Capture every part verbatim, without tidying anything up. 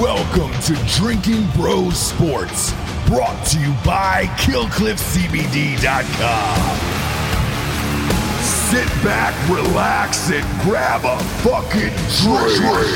Welcome to Drinking Bros Sports, brought to you by Kill Cliff C B D dot com. Sit back, relax, and grab a fucking drink.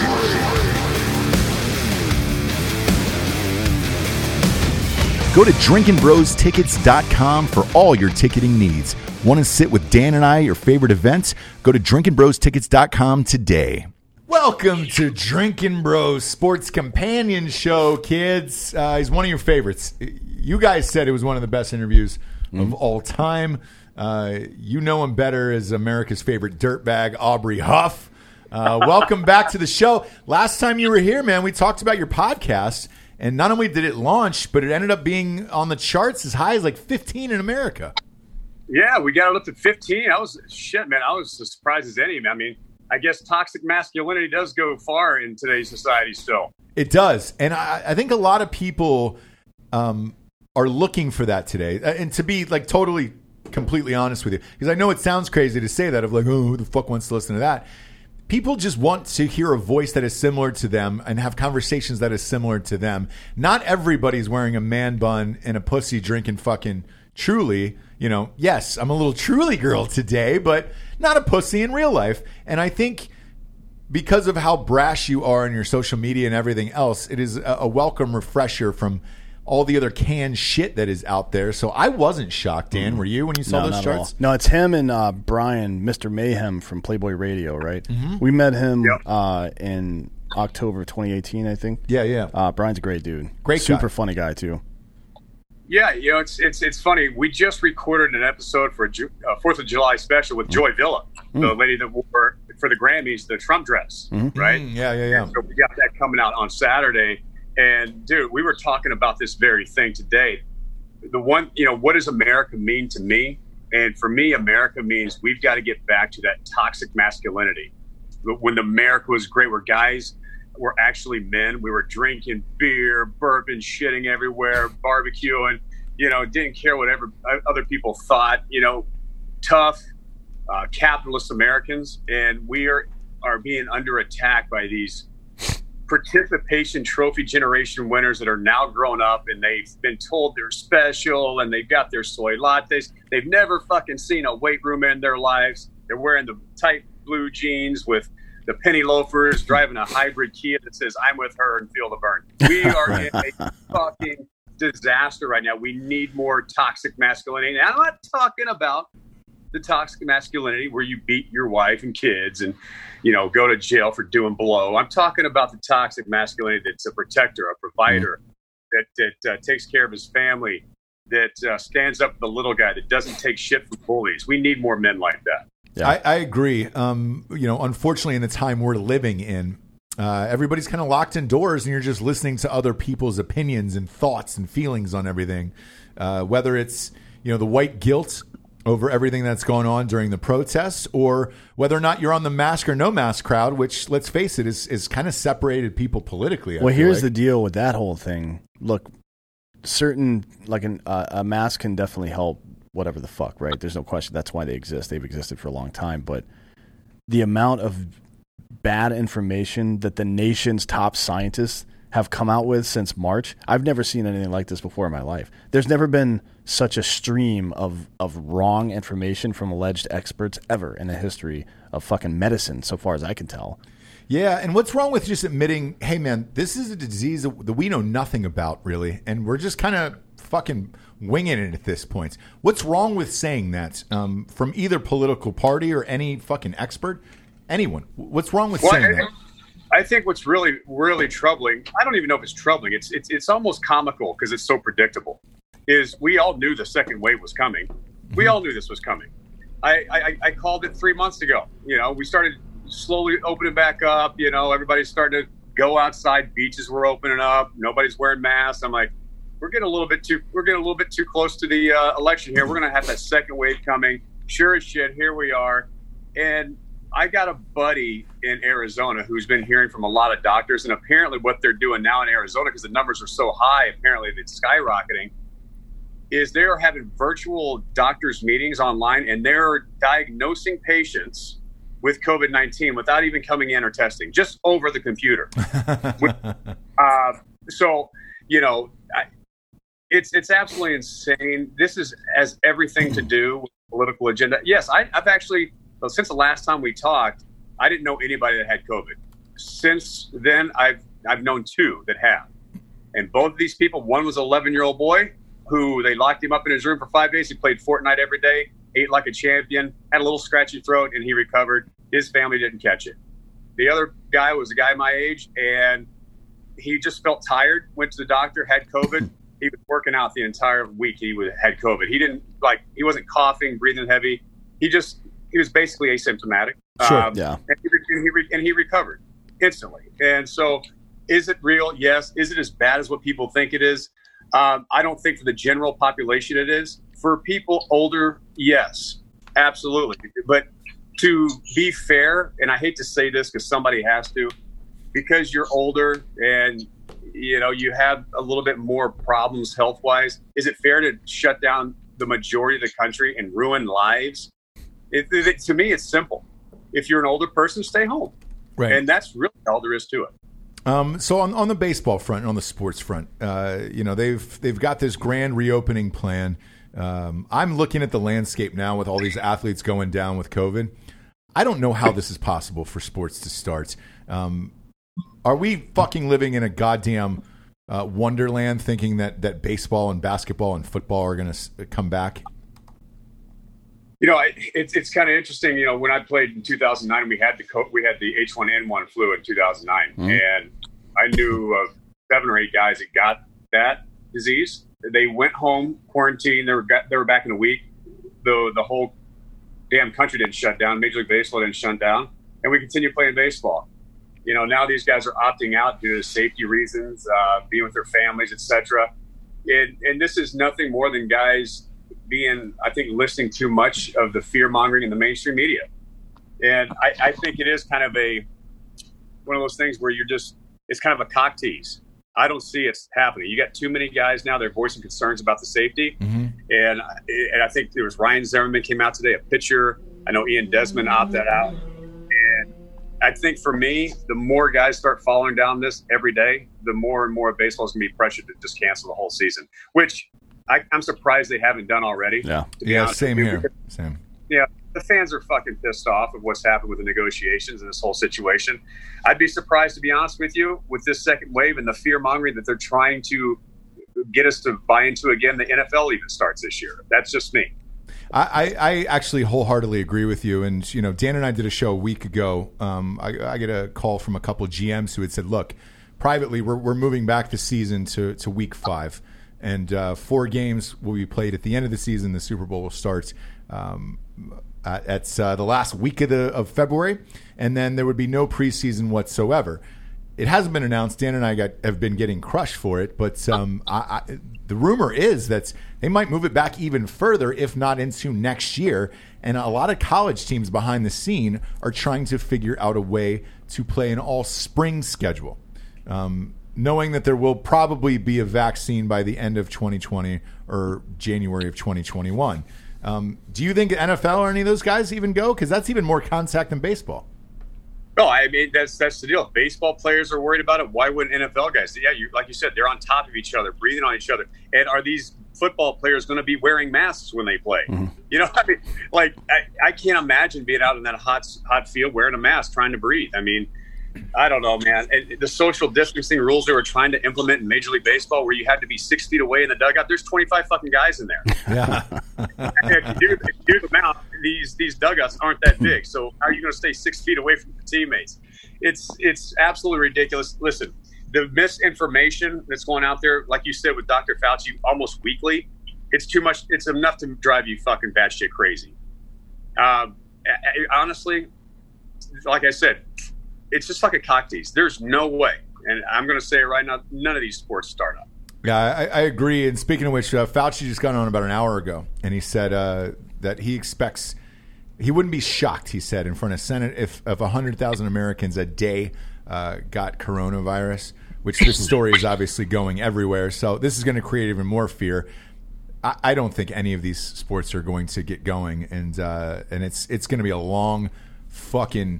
Go to Drinking Bros Tickets dot com for all your ticketing needs. Want to sit with Dan and I at your favorite events? Go to Drinking Bros Tickets dot com today. Welcome to Drinking Bros Sports Companion Show, kids. Uh, he's one of your favorites. You guys said it was one of the best interviews mm. of all time. Uh, you know him better as America's favorite dirtbag, Aubrey Huff. Uh, welcome back to the show. Last time you were here, man, we talked about your podcast, and not only did it launch, but it ended up being on the charts as high as like fifteen in America. Yeah, we got it up to fifteen. I was, shit, man, I was as surprised as any. I mean, I guess toxic masculinity does go far in today's society still. It does. And I, I think a lot of people um, are looking for that today. And to be like totally, completely honest with you, because I know it sounds crazy to say that of like, oh, who the fuck wants to listen to that? People just want to hear a voice that is similar to them and have conversations that is similar to them. Not everybody's wearing a man bun and a pussy drinking fucking Truly. You know, yes, I'm a little Truly girl today, but not a pussy in real life. And I think because of how brash you are in your social media and everything else, it is a, a welcome refresher from all the other canned shit that is out there. So I wasn't shocked, Dan. Mm-hmm. Were you when you saw no, those charts? No, it's him and uh, Brian, Mister Mayhem from Playboy Radio, right? Mm-hmm. We met him yep. uh, in October twenty eighteen, I think. Yeah, yeah. Uh, Brian's a great dude. Great Super guy. funny guy, too. Yeah, you know, it's it's it's funny. We just recorded an episode for a uh, Fourth of July special with Joy Villa, mm. the lady that wore for the Grammys the Trump dress, mm-hmm. right? Mm, yeah, yeah, yeah. And so we got that coming out on Saturday, and dude, we were talking about this very thing today. The one, you know, what does America mean to me? And for me, America means we've got to get back to that toxic masculinity. When America was great, where guys were actually men. We were drinking beer, bourbon, shitting everywhere, barbecuing, you know, didn't care whatever other people thought, you know, tough, uh, capitalist Americans. And we are, are being under attack by these participation trophy generation winners that are now grown up and they've been told they're special and they've got their soy lattes. They've never fucking seen a weight room in their lives. They're wearing the tight blue jeans with the penny loafers, driving a hybrid Kia that says, I'm with her and feel the burn. We are in a fucking disaster right now. We need more toxic masculinity. And I'm not talking about the toxic masculinity where you beat your wife and kids and, you know, go to jail for doing blow. I'm talking about the toxic masculinity that's a protector, a provider, mm-hmm. that, that uh, takes care of his family, that uh, stands up for the little guy, that doesn't take shit from bullies. We need more men like that. Yeah. I, I agree. Um, you know, unfortunately, in the time we're living in, uh, everybody's kind of locked indoors, and you're just listening to other people's opinions and thoughts and feelings on everything. Uh, whether it's you know the white guilt over everything that's going on during the protests, or whether or not you're on the mask or no mask crowd, which, let's face it, is is kind of separated people politically. I well, here's like. the deal with that whole thing. Look, certain like an, uh, a mask can definitely help. Whatever the fuck, right? There's no question. That's why they exist. They've existed for a long time. But the amount of bad information that the nation's top scientists have come out with since March, I've never seen anything like this before in my life. There's never been such a stream of, of wrong information from alleged experts ever in the history of fucking medicine, so far as I can tell. Yeah, and what's wrong with just admitting, hey, man, this is a disease that we know nothing about, really, and we're just kind of fucking winging it at this point. What's wrong with saying that um, from either political party or any fucking expert? Anyone. What's wrong with well, saying I, that? I think what's really, really troubling, I don't even know if it's troubling, it's it's, it's almost comical because it's so predictable, is we all knew the second wave was coming. We mm-hmm. all knew this was coming. I, I, I called it three months ago. You know, we started slowly opening back up. You know, everybody's starting to go outside. Beaches were opening up. Nobody's wearing masks. I'm like, we're getting a little bit too we're getting a little bit too close to the uh, election here. We're going to have that second wave coming. Sure as shit, here we are. And I got a buddy in Arizona who's been hearing from a lot of doctors, and apparently what they're doing now in Arizona, because the numbers are so high, apparently it's skyrocketing, is they're having virtual doctors meetings online, and they're diagnosing patients with COVID nineteen without even coming in or testing, just over the computer. Uh, so, you know, I, it's it's absolutely insane. This is has everything to do with the political agenda. Yes, I, I've actually, well, since the last time we talked, I didn't know anybody that had COVID. Since then, I've I've known two that have. And both of these people, one was an eleven-year-old boy who they locked him up in his room for five days. He played Fortnite every day, ate like a champion, had a little scratchy throat, and he recovered. His family didn't catch it. The other guy was a guy my age, and he just felt tired, went to the doctor, had COVID. He was working out the entire week. He was, had COVID. He didn't like. He wasn't coughing, breathing heavy. He just he was basically asymptomatic. Sure. Um, yeah. And he, and, he re, and he recovered instantly. And so, is it real? Yes. Is it as bad as what people think it is? Um, I don't think for the general population it is. For people older, yes, absolutely. But to be fair, and I hate to say this because somebody has to, because you're older and you know you have a little bit more problems health wise, is it fair to shut down the majority of the country and ruin lives? It, it, to me, it's simple. If you're an older person, stay home. Right. And that's really all there is to it. Um, so on, on the baseball front and on the sports front, uh, you know, they've they've got this grand reopening plan. Um, I'm looking at the landscape now with all these athletes going down with COVID. I don't know how this is possible for sports to start. Um, are we fucking living in a goddamn uh, wonderland thinking that, that baseball and basketball and football are going to s- come back? You know, it's it's kind of interesting. You know, when I played in two thousand nine, we had the we had the H one N one flu in two thousand nine, mm-hmm. and I knew of seven or eight guys that got that disease. They went home, quarantined. They were they were back in a week. The the whole damn country didn't shut down. Major League Baseball didn't shut down, and we continued playing baseball. You know, now these guys are opting out due to safety reasons, uh, being with their families, et cetera. And, and this is nothing more than guys being, I think, listening too much of the fear mongering in the mainstream media. And I, I think it is kind of a one of those things where you're just, it's kind of a cock tease. I don't see it happening. You got too many guys now, they're voicing concerns about the safety. Mm-hmm. And, and I think there was Ryan Zimmerman came out today, a pitcher. I know Ian Desmond opted out. And I think for me, the more guys start following down this every day, the more and more baseball is going to be pressured to just cancel the whole season, which I, I'm surprised they haven't done already. Yeah, yeah, same here. Same. Yeah, the fans are fucking pissed off of what's happened with the negotiations and this whole situation. I'd be surprised, to be honest with you, with this second wave and the fear mongering that they're trying to get us to buy into again. The N F L even starts this year. That's just me. I, I actually wholeheartedly agree with you. And, you know, Dan and I did a show a week ago. Um, I, I get a call from a couple of G Ms who had said, look, privately, we're, we're moving back the season to, to week five. And uh, four games will be played at the end of the season. The Super Bowl will start um, at, at uh, the last week of, the, of February. And then there would be no preseason whatsoever. It hasn't been announced. Dan and I got, have been getting crushed for it. But um, I, I, the rumor is that they might move it back even further, if not into next year. And a lot of college teams behind the scene are trying to figure out a way to play an all-spring schedule, um, knowing that there will probably be a vaccine by the end of twenty twenty or January of twenty twenty-one. Um, do you think N F L or any of those guys even go? Because that's even more contact than baseball. No, I mean, that's that's the deal. If baseball players are worried about it, why wouldn't N F L guys? Yeah, you, like you said, they're on top of each other, breathing on each other. And are these football players going to be wearing masks when they play? Mm-hmm. You know, I mean, like, I, I can't imagine being out in that hot hot field wearing a mask, trying to breathe. I mean, I don't know, man. And the social distancing rules they were trying to implement in Major League Baseball, where you had to be six feet away in the dugout, there's twenty-five fucking guys in there. Yeah. if, you do, if you do them out, these these dugouts aren't that big. So how are you going to stay six feet away from your teammates? It's it's absolutely ridiculous. Listen, the misinformation that's going out there, like you said with Doctor Fauci, almost weekly, it's too much. It's enough to drive you fucking batshit crazy. Um, honestly, like I said, it's just like a cock tease. There's no way, and I'm going to say it right now, none of these sports start up. Yeah, I, I agree. And speaking of which, uh, Fauci just got on about an hour ago, and he said uh, that he expects he wouldn't be shocked, he said, in front of Senate if, if one hundred thousand Americans a day uh, got coronavirus, which this story is obviously going everywhere. So this is going to create even more fear. I, I don't think any of these sports are going to get going, and uh, and it's it's going to be a long fucking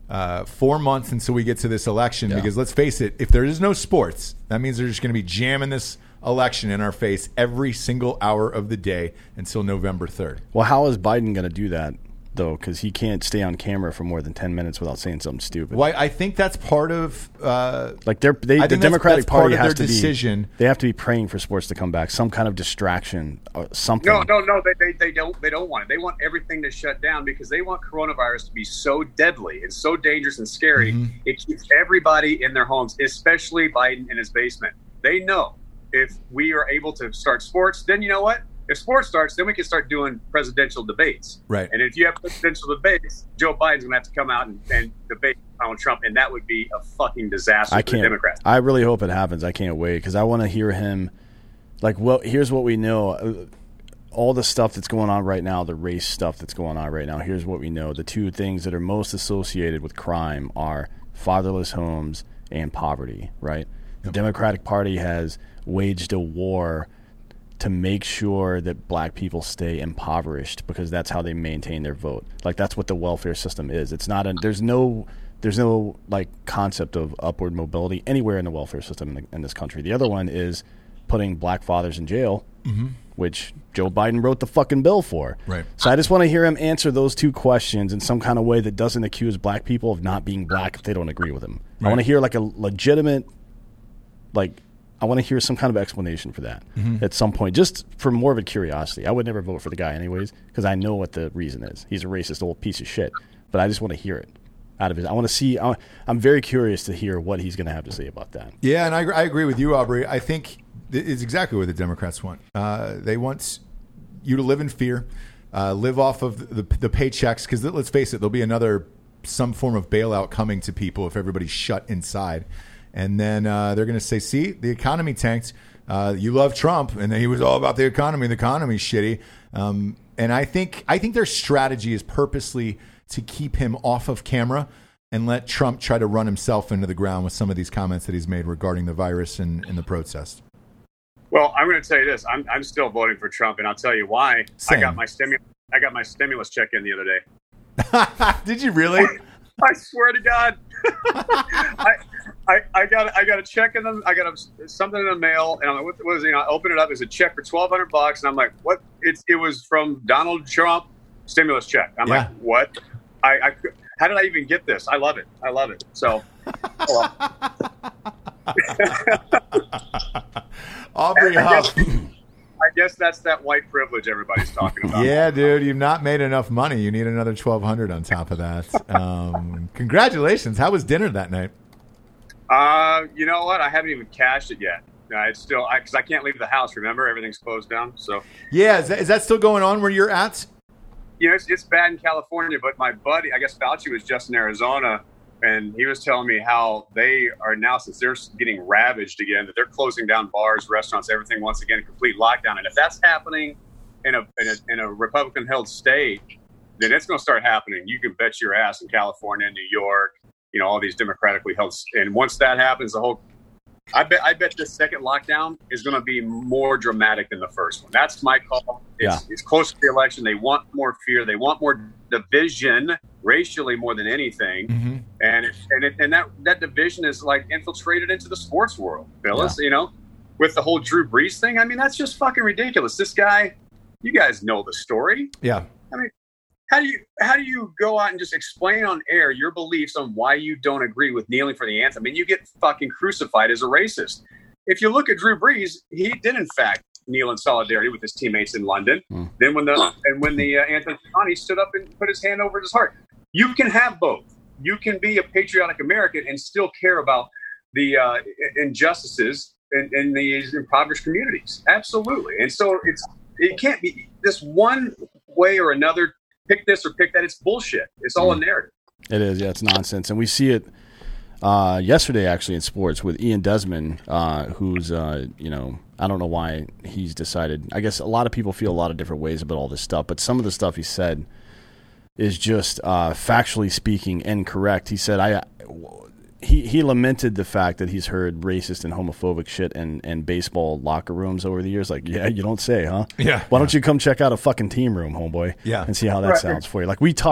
uh, four months until we get to this election. Yeah. Because let's face it, if there is no sports, that means they're just going to be jamming this election in our face every single hour of the day until November third. Well, how is Biden going to do that, though? Because he can't stay on camera for more than ten minutes without saying something stupid. Well, I think that's part of uh, like they're, they, I the think Democratic that's, that's Party part of has their to decision. be. They have to be praying for sports to come back, some kind of distraction, or something. No, no, no. They, they, they don't. They don't want it. They want everything to shut down because they want coronavirus to be so deadly and so dangerous and scary. Mm-hmm. It keeps everybody in their homes, especially Biden in his basement. They know if we are able to start sports, then you know what? If sports starts, then we can start doing presidential debates. Right. And if you have presidential debates, Joe Biden's going to have to come out and, and debate Donald Trump, and that would be a fucking disaster I for can't, the Democrats. I really hope it happens. I can't wait because I want to hear him. Like, well, here's what we know. All the stuff that's going on right now, the race stuff that's going on right now, here's what we know. The two things that are most associated with crime are fatherless homes and poverty, right? The Democratic Party has waged a war to make sure that black people stay impoverished because that's how they maintain their vote. Like, that's what the welfare system is. It's not a, there's no, there's no like concept of upward mobility anywhere in the welfare system in, the, in this country. The other one is putting black fathers in jail, mm-hmm. which Joe Biden wrote the fucking bill for. Right. So I just want to hear him answer those two questions in some kind of way that doesn't accuse black people of not being black if they don't agree with him. Right. I want to hear like a legitimate, like, I want to hear some kind of explanation for that mm-hmm. at some point, just for more of a curiosity. I would never vote for the guy anyways because I know what the reason is. He's a racist old piece of shit, but I just want to hear it out of his. I want to see. I, I'm very curious to hear what he's going to have to say about that. Yeah, and I, I agree with you, Aubrey. I think it's exactly what the Democrats want. Uh, they want you to live in fear, uh, live off of the, the paychecks, because let's face it, there'll be another some form of bailout coming to people if everybody's shut inside. And then uh, they're going to say, see, the economy tanked. Uh, you love Trump, and then he was all about the economy. The economy's shitty. Um, and I think I think their strategy is purposely to keep him off of camera and let Trump try to run himself into the ground with some of these comments that he's made regarding the virus and, and the protest. Well, I'm going to tell you this. I'm I'm still voting for Trump, and I'll tell you why. Same. I got my stimulus. I got my stimulus check in the other day. Did you really? I swear to God. I, I I got I got a check in them. I got a, something in the mail, and I'm like, what was it? You know, I open it up. It's a check for twelve hundred bucks, and I'm like, what? It's it was from Donald Trump stimulus check. I'm yeah. like, what? I, I how did I even get this? I love it. I love it. So. Well. Aubrey I Huff. Guess, I guess that's that white privilege everybody's talking about. Yeah, dude, you've not made enough money. You need another twelve hundred on top of that. Um, congratulations. How was dinner that night? Uh, you know what? I haven't even cashed it yet. Uh, it's still because I, I can't leave the house. Remember, everything's closed down. So yeah, is that, is that still going on where you're at? You know, it's, it's bad in California, but my buddy, I guess Fauci was just in Arizona, and he was telling me how they are now, since they're getting ravaged again, that they're closing down bars, restaurants, everything once again, complete lockdown. And if that's happening in a in a, in a Republican-held state, then it's going to start happening. You can bet your ass in California, New York, you know, all these democratically held. And once that happens, the whole, I bet, I bet this second lockdown is going to be more dramatic than the first one. That's my call. It's, yeah. it's close to the election. They want more fear. They want more division, racially more than anything. Mm-hmm. And it, and it, and that that division is like infiltrated into the sports world, Phyllis. Yeah. You know, with the whole Drew Brees thing. I mean, that's just fucking ridiculous. This guy, you guys know the story. Yeah. I mean, how do you how do you go out and just explain on air your beliefs on why you don't agree with kneeling for the anthem? I mean, you get fucking crucified as a racist. If you look at Drew Brees, he did in fact kneel in solidarity with his teammates in London. Mm. Then when the and when the uh, anthem on, he stood up and put his hand over his heart. You can have both. You can be a patriotic American and still care about the uh, injustices in, in these impoverished communities. Absolutely. And so it's it can't be this one way or another. Pick this or pick that. It's bullshit. It's all mm. a narrative. It is. Yeah, it's nonsense. And we see it uh, yesterday, actually, in sports with Ian Desmond, uh, who's, uh, you know, I don't know why he's decided. I guess a lot of people feel a lot of different ways about all this stuff, but some of the stuff he said is just uh, factually speaking incorrect. He said, I. He, he lamented the fact that he's heard racist and homophobic shit in, in baseball locker rooms over the years. Like, yeah, you don't say, huh? Yeah. Why don't you come check out a fucking team room, homeboy? Yeah. And see how that right. sounds for you. Like, we talk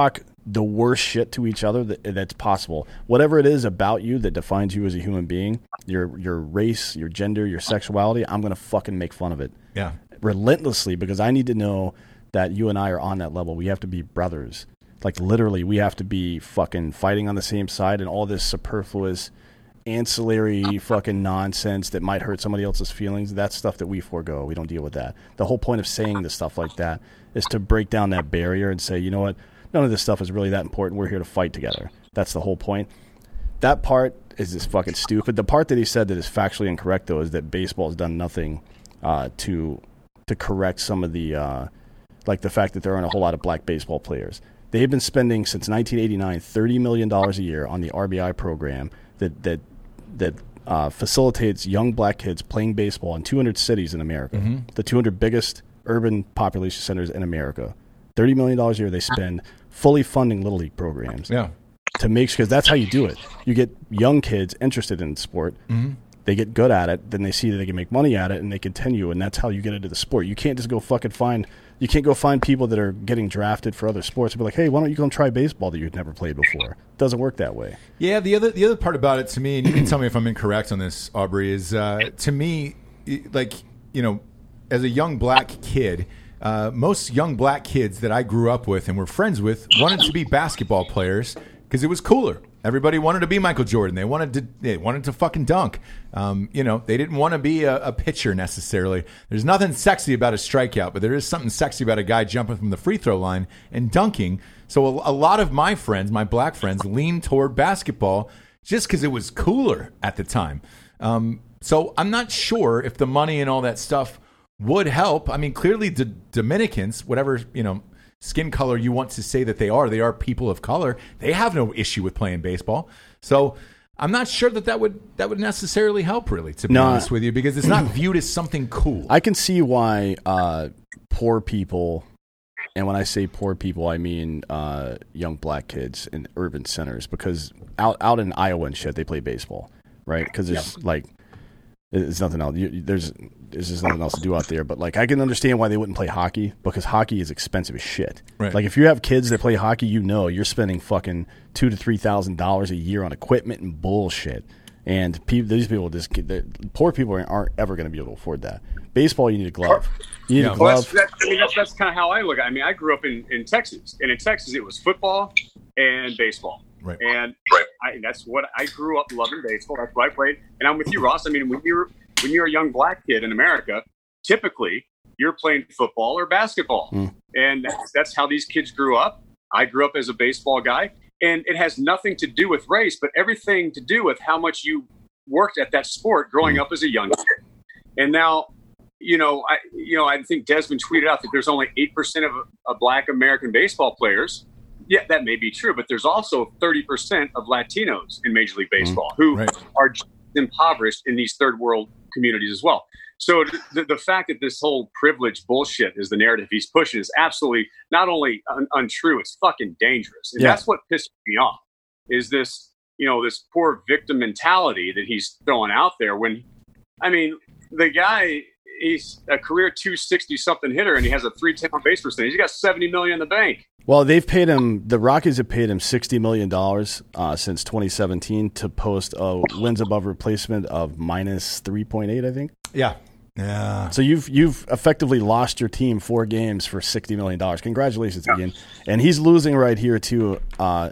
the worst shit to each other that, that's possible. Whatever it is about you that defines you as a human being, your your race, your gender, your sexuality, I'm going to fucking make fun of it. Yeah. Relentlessly, because I need to know that you and I are on that level. We have to be brothers. Like, literally, we have to be fucking fighting on the same side, and all this superfluous, ancillary fucking nonsense that might hurt somebody else's feelings, that's stuff that we forego. We don't deal with that. The whole point of saying the stuff like that is to break down that barrier and say, you know what, none of this stuff is really that important. We're here to fight together. That's the whole point. That part is just fucking stupid. The part that he said that is factually incorrect, though, is that baseball has done nothing uh, to to correct some of the, uh, like the fact that there aren't a whole lot of black baseball players. They've been spending since nineteen eighty-nine thirty million dollars a year on the R B I program that that that uh, facilitates young black kids playing baseball in two hundred cities in America, mm-hmm. the two hundred biggest urban population centers in America. thirty million dollars a year they spend fully funding Little League programs. Yeah. To make sure, because that's how you do it. You get young kids interested in sport. Mm-hmm. They get good at it. Then they see that they can make money at it, and they continue. And that's how you get into the sport. You can't just go fucking find. You can't go find people that are getting drafted for other sports and be like, hey, why don't you go and try baseball that you've never played before? It doesn't work that way. Yeah, the other the other part about it to me, and you can tell me if I'm incorrect on this, Aubrey, is uh, to me, like, you know, as a young black kid, uh, most young black kids that I grew up with and were friends with wanted to be basketball players because it was cooler. Everybody wanted to be Michael Jordan. They wanted to they wanted to fucking dunk. Um, you know, they didn't want to be a, a pitcher necessarily. There's nothing sexy about a strikeout, but there is something sexy about a guy jumping from the free throw line and dunking. So a, a lot of my friends, my black friends, leaned toward basketball just because it was cooler at the time. Um, so I'm not sure if the money and all that stuff would help. I mean, clearly the Dominicans, whatever, you know, skin color you want to say that they are, they are people of color. They have no issue with playing baseball. So I'm not sure that that would that would necessarily help, really, to be no, honest with you, because it's not viewed as something cool. I can see why uh, poor people, and when I say poor people, I mean uh, young black kids in urban centers, because out out in Iowa and shit, they play baseball, right? Because there's yep. like there's nothing else. You, there's there's just nothing else to do out there. But like, I can understand why they wouldn't play hockey, because hockey is expensive as shit. Right. Like, if you have kids that play hockey, you know you're spending fucking two to three thousand dollars a year on equipment and bullshit. And people, these people just get, poor people aren't ever going to be able to afford that. Baseball, you need a glove. You need yeah. a glove. Well, that's, that's, I mean, that's, that's kind of how I look at it. I mean, I grew up in, in Texas, and in Texas it was football and baseball. Right. And right. I, that's what I grew up loving, baseball. That's what I played. And I'm with you, Ross. I mean, when you're when you're a young black kid in America, typically you're playing football or basketball, mm. and that's, that's how these kids grew up. I grew up as a baseball guy, and it has nothing to do with race, but everything to do with how much you worked at that sport growing mm. up as a young kid. And now, you know, I you know I think Desmond tweeted out that there's only eight percent of, of black American baseball players. Yeah, that may be true, but there's also thirty percent of Latinos in Major League Baseball mm, who right. are impoverished in these third world communities as well. So the, the fact that this whole privilege bullshit is the narrative he's pushing is absolutely not only un- untrue, it's fucking dangerous. And yeah. that's what pisses me off, is this, you know, this poor victim mentality that he's throwing out there when, I mean, the guy, he's a career two sixty something hitter and he has a three ten on base percentage. He's got seventy million in the bank. Well, they've paid him, the Rockies have paid him sixty million dollars uh, since twenty seventeen to post a wins above replacement of minus three point eight, I think. Yeah. Yeah. So you've you've effectively lost your team four games for sixty million dollars. Congratulations, Ian. And he's losing right here, too. Uh,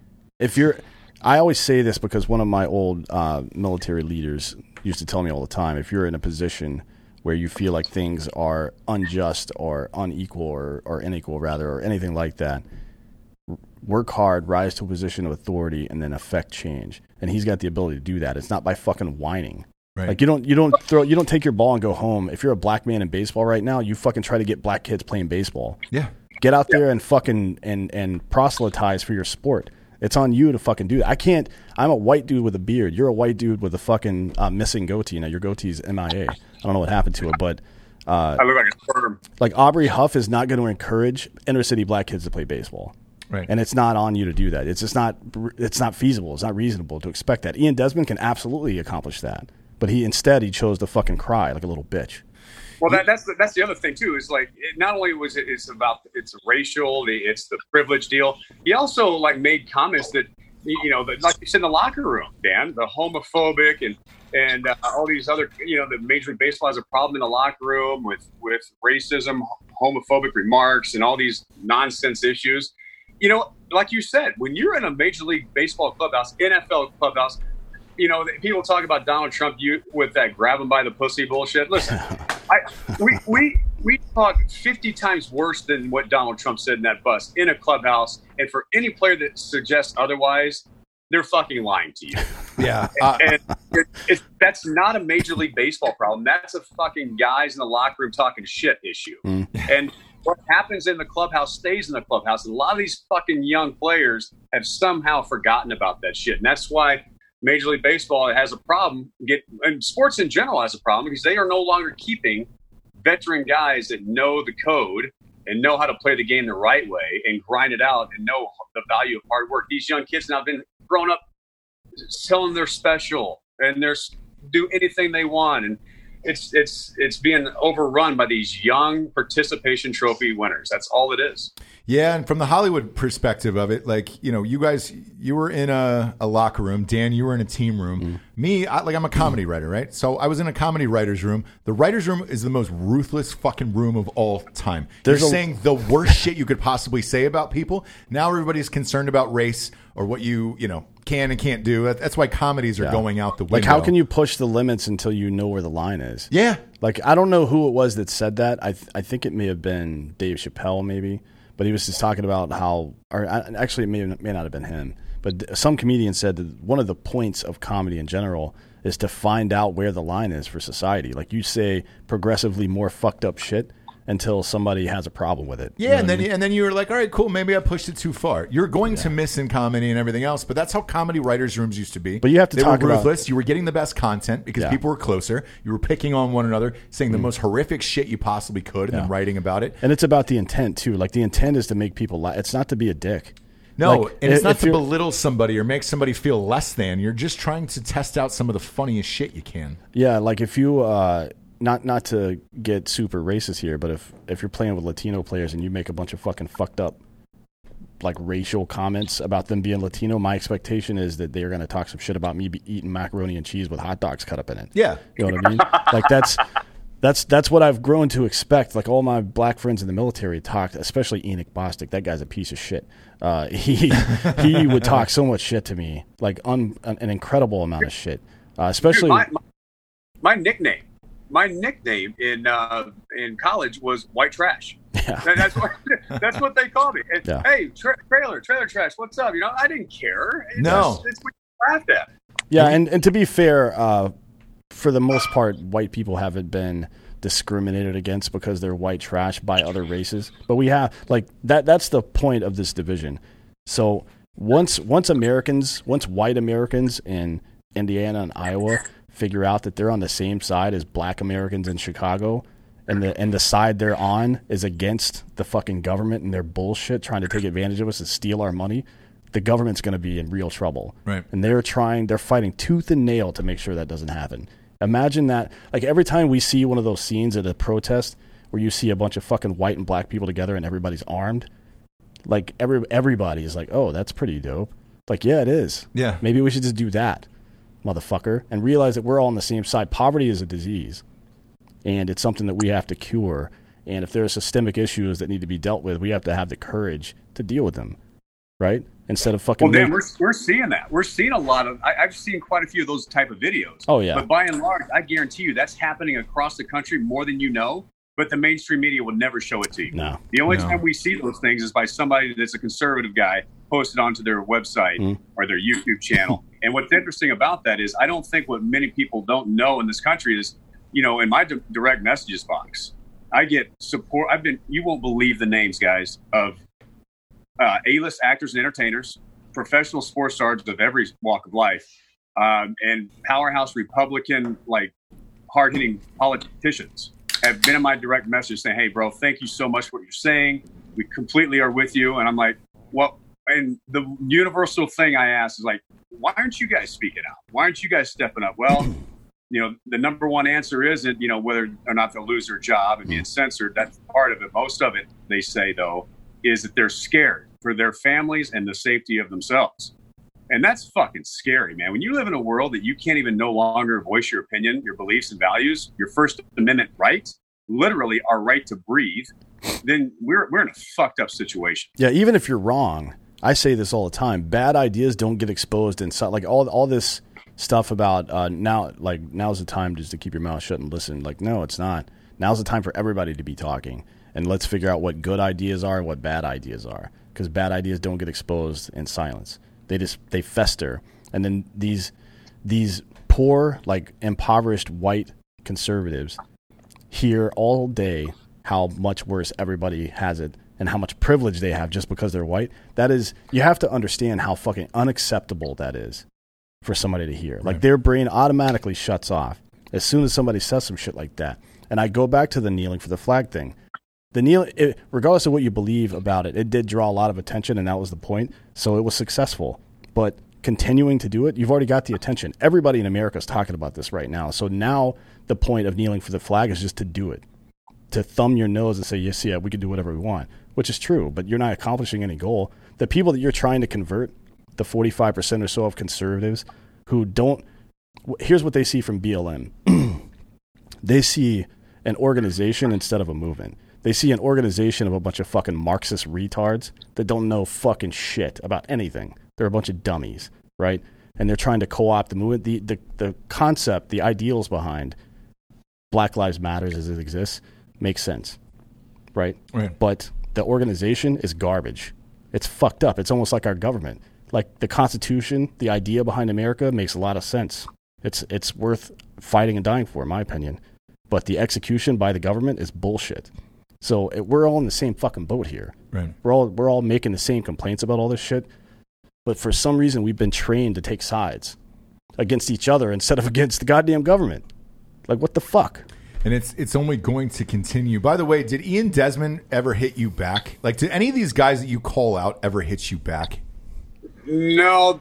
if you're, I always say this because one of my old uh, military leaders used to tell me all the time, if you're in a position where you feel like things are unjust or unequal or, or unequal, rather, or anything like that, work hard, rise to a position of authority, and then affect change. And he's got the ability to do that. It's not by fucking whining. Right. Like, you don't you don't throw you don't take your ball and go home. If you're a black man in baseball right now, you fucking try to get black kids playing baseball. Yeah. Get out there and fucking and, and proselytize for your sport. It's on you to fucking do that. I can't. I'm a white dude with a beard. You're a white dude with a fucking uh, missing goatee. Now your goatee's M I A. I don't know what happened to it, but uh, I look like a sperm. Like Aubrey Huff is not going to encourage inner city black kids to play baseball. Right. And it's not on you to do that. It's just not. It's not feasible. It's not reasonable to expect that. Ian Desmond can absolutely accomplish that, but he instead he chose to fucking cry like a little bitch. Well, that, that's the, that's the other thing too. Is like it, not only was it it's about it's racial, the, it's the privilege deal. He also like made comments that you know, the, like you said in the locker room, Dan, the homophobic and and uh, all these other, you know, the Major League Baseball has a problem in the locker room with with racism, homophobic remarks, and all these nonsense issues. You know, like you said, when you're in a Major League Baseball clubhouse, N F L clubhouse, you know, people talk about Donald Trump you, with that grab him by the pussy bullshit. Listen, I, we we we talk fifty times worse than what Donald Trump said in that bus in a clubhouse. And for any player that suggests otherwise, they're fucking lying to you. Yeah. Uh, and it, it's, that's not a Major League Baseball problem. That's a fucking guys in the locker room talking shit issue. Mm. And what happens in the clubhouse stays in the clubhouse. And a lot of these fucking young players have somehow forgotten about that shit. And that's why Major League Baseball has a problem. Get and sports in general has a problem because they are no longer keeping veteran guys that know the code and know how to play the game the right way and grind it out and know the value of hard work. These young kids now have been grown up telling they're special and they're do anything they want. And it's it's it's being overrun by these young participation trophy winners. That's all it is. Yeah, and from the Hollywood perspective of it, like, you know, you guys, you were in a, a locker room. Dan, you were in a team room. Mm. Me, I, like, I'm a comedy writer, right? So I was in a comedy writer's room. The writer's room is the most ruthless fucking room of all time. There's You're a- saying the worst shit you could possibly say about people. Now everybody's concerned about race or what you, you know, can and can't do. That's why comedies are yeah. going out the window. Like, how can you push the limits until you know where the line is? Yeah. Like, I don't know who it was that said that. I th- I think it may have been Dave Chappelle, maybe. But he was just talking about how, or actually it may, may not have been him, but some comedian said that one of the points of comedy in general is to find out where the line is for society. Like, you say progressively more fucked up shit until somebody has a problem with it. Yeah, you know and then I mean? and then you were like, all right, cool, maybe I pushed it too far. You're going yeah. to miss in comedy and everything else, but that's how comedy writers' rooms used to be. But you have to they talk were ruthless. About, you were getting the best content because yeah. people were closer. You were picking on one another, saying mm. the most horrific shit you possibly could, and yeah. then writing about it. And it's about the intent too. Like, the intent is to make people laugh. It's not to be a dick. No, like, and it's not to belittle somebody or make somebody feel less than. You're just trying to test out some of the funniest shit you can. Yeah, like if you. Uh, Not not to get super racist here, but if, if you're playing with Latino players and you make a bunch of fucking fucked up, like, racial comments about them being Latino, my expectation is that they're going to talk some shit about me be eating macaroni and cheese with hot dogs cut up in it. Yeah. You know what I mean? Like, that's that's that's what I've grown to expect. Like, all my black friends in the military talked, especially Enoch Bostic. That guy's a piece of shit. Uh, he he would talk so much shit to me, like un, an incredible amount of shit, uh, especially... Dude, my, my, my nickname. My nickname in uh, in college was White Trash. Yeah. That's what that's what they called me. And, yeah. Hey, tra- trailer, trailer trash. What's up? You know, I didn't care. It's no, just, it's what you laughed at. Yeah, and, and to be fair, uh, for the most part, white people haven't been discriminated against because they're white trash by other races. But we have, like, that. That's the point of this division. So once once Americans, once white Americans in Indiana and Iowa figure out that they're on the same side as black Americans in Chicago, and the and the side they're on is against the fucking government and their bullshit trying to take advantage of us and steal our money, the government's going to be in real trouble. Right. And they're trying, they're fighting tooth and nail to make sure that doesn't happen. Imagine that, like, every time we see one of those scenes at a protest where you see a bunch of fucking white and black people together and everybody's armed, like, every everybody is like, oh, that's pretty dope. Like, yeah, it is. Yeah. Maybe we should just do that, motherfucker, and realize that we're all on the same side. Poverty is a disease, and it's something that we have to cure. And if there are systemic issues that need to be dealt with, we have to have the courage to deal with them, right? Instead of fucking... Well, Dan, we're, we're seeing that. We're seeing a lot of... I, I've seen quite a few of those type of videos. Oh, yeah. But by and large, I guarantee you that's happening across the country more than you know, but the mainstream media will never show it to you. No. The only no. time we see those things is by somebody that's a conservative guy posted onto their website mm. or their YouTube channel. And what's interesting about that is I don't think what many people don't know in this country is, you know, in my d- direct messages box, I get support. I've been, you won't believe the names, guys, of uh, A-list actors and entertainers, professional sports stars of every walk of life, um, and powerhouse Republican, like, hard-hitting politicians have been in my direct message saying, hey, bro, thank you so much for what you're saying. We completely are with you. And I'm like, well, and the universal thing I ask is like, why aren't you guys speaking out? Why aren't you guys stepping up? Well, you know, the number one answer isn't, you know, whether or not they'll lose their job and being censored. That's part of it. Most of it, they say, though, is that they're scared for their families and the safety of themselves. And that's fucking scary, man. When you live in a world that you can't even no longer voice your opinion, your beliefs and values, your First Amendment rights, literally our right to breathe, then we're we're in a fucked up situation. Yeah, even if you're wrong, I say this all the time, bad ideas don't get exposed inside. Like all all this stuff about uh, now, like now's the time just to keep your mouth shut and listen. Like, no, it's not. Now's the time for everybody to be talking. And let's figure out what good ideas are and what bad ideas are. Because bad ideas don't get exposed in silence. They just, they fester. And then these these poor, like impoverished white conservatives hear all day how much worse everybody has it and how much privilege they have just because they're white. That is, you have to understand how fucking unacceptable that is for somebody to hear. Right. Like their brain automatically shuts off as soon as somebody says some shit like that. And I go back to the kneeling for the flag thing. The kneel, it, regardless of what you believe about it, it did draw a lot of attention, and that was the point. So it was successful. But continuing to do it, you've already got the attention. Everybody in America is talking about this right now. So now the point of kneeling for the flag is just to do it, to thumb your nose and say, yes, yeah, we can do whatever we want, which is true, but you're not accomplishing any goal. The people that you're trying to convert, the forty-five percent or so of conservatives who don't, here's what they see from B L M. They see an organization instead of a movement. They see an organization of a bunch of fucking Marxist retards that don't know fucking shit about anything. They're a bunch of dummies, right? And they're trying to co-opt the movement. The, the, the concept, the ideals behind Black Lives Matter as it exists makes sense, right? right? But the organization is garbage. It's fucked up. It's almost like our government. Like the Constitution, the idea behind America makes a lot of sense. It's it's worth fighting and dying for, in my opinion. But the execution by the government is bullshit. So it, we're all in the same fucking boat here. Right. We're all we're all making the same complaints about all this shit. But for some reason, we've been trained to take sides against each other instead of against the goddamn government. Like, what the fuck? And it's it's only going to continue. By the way, did Ian Desmond ever hit you back? Like, did any of these guys that you call out ever hit you back? No.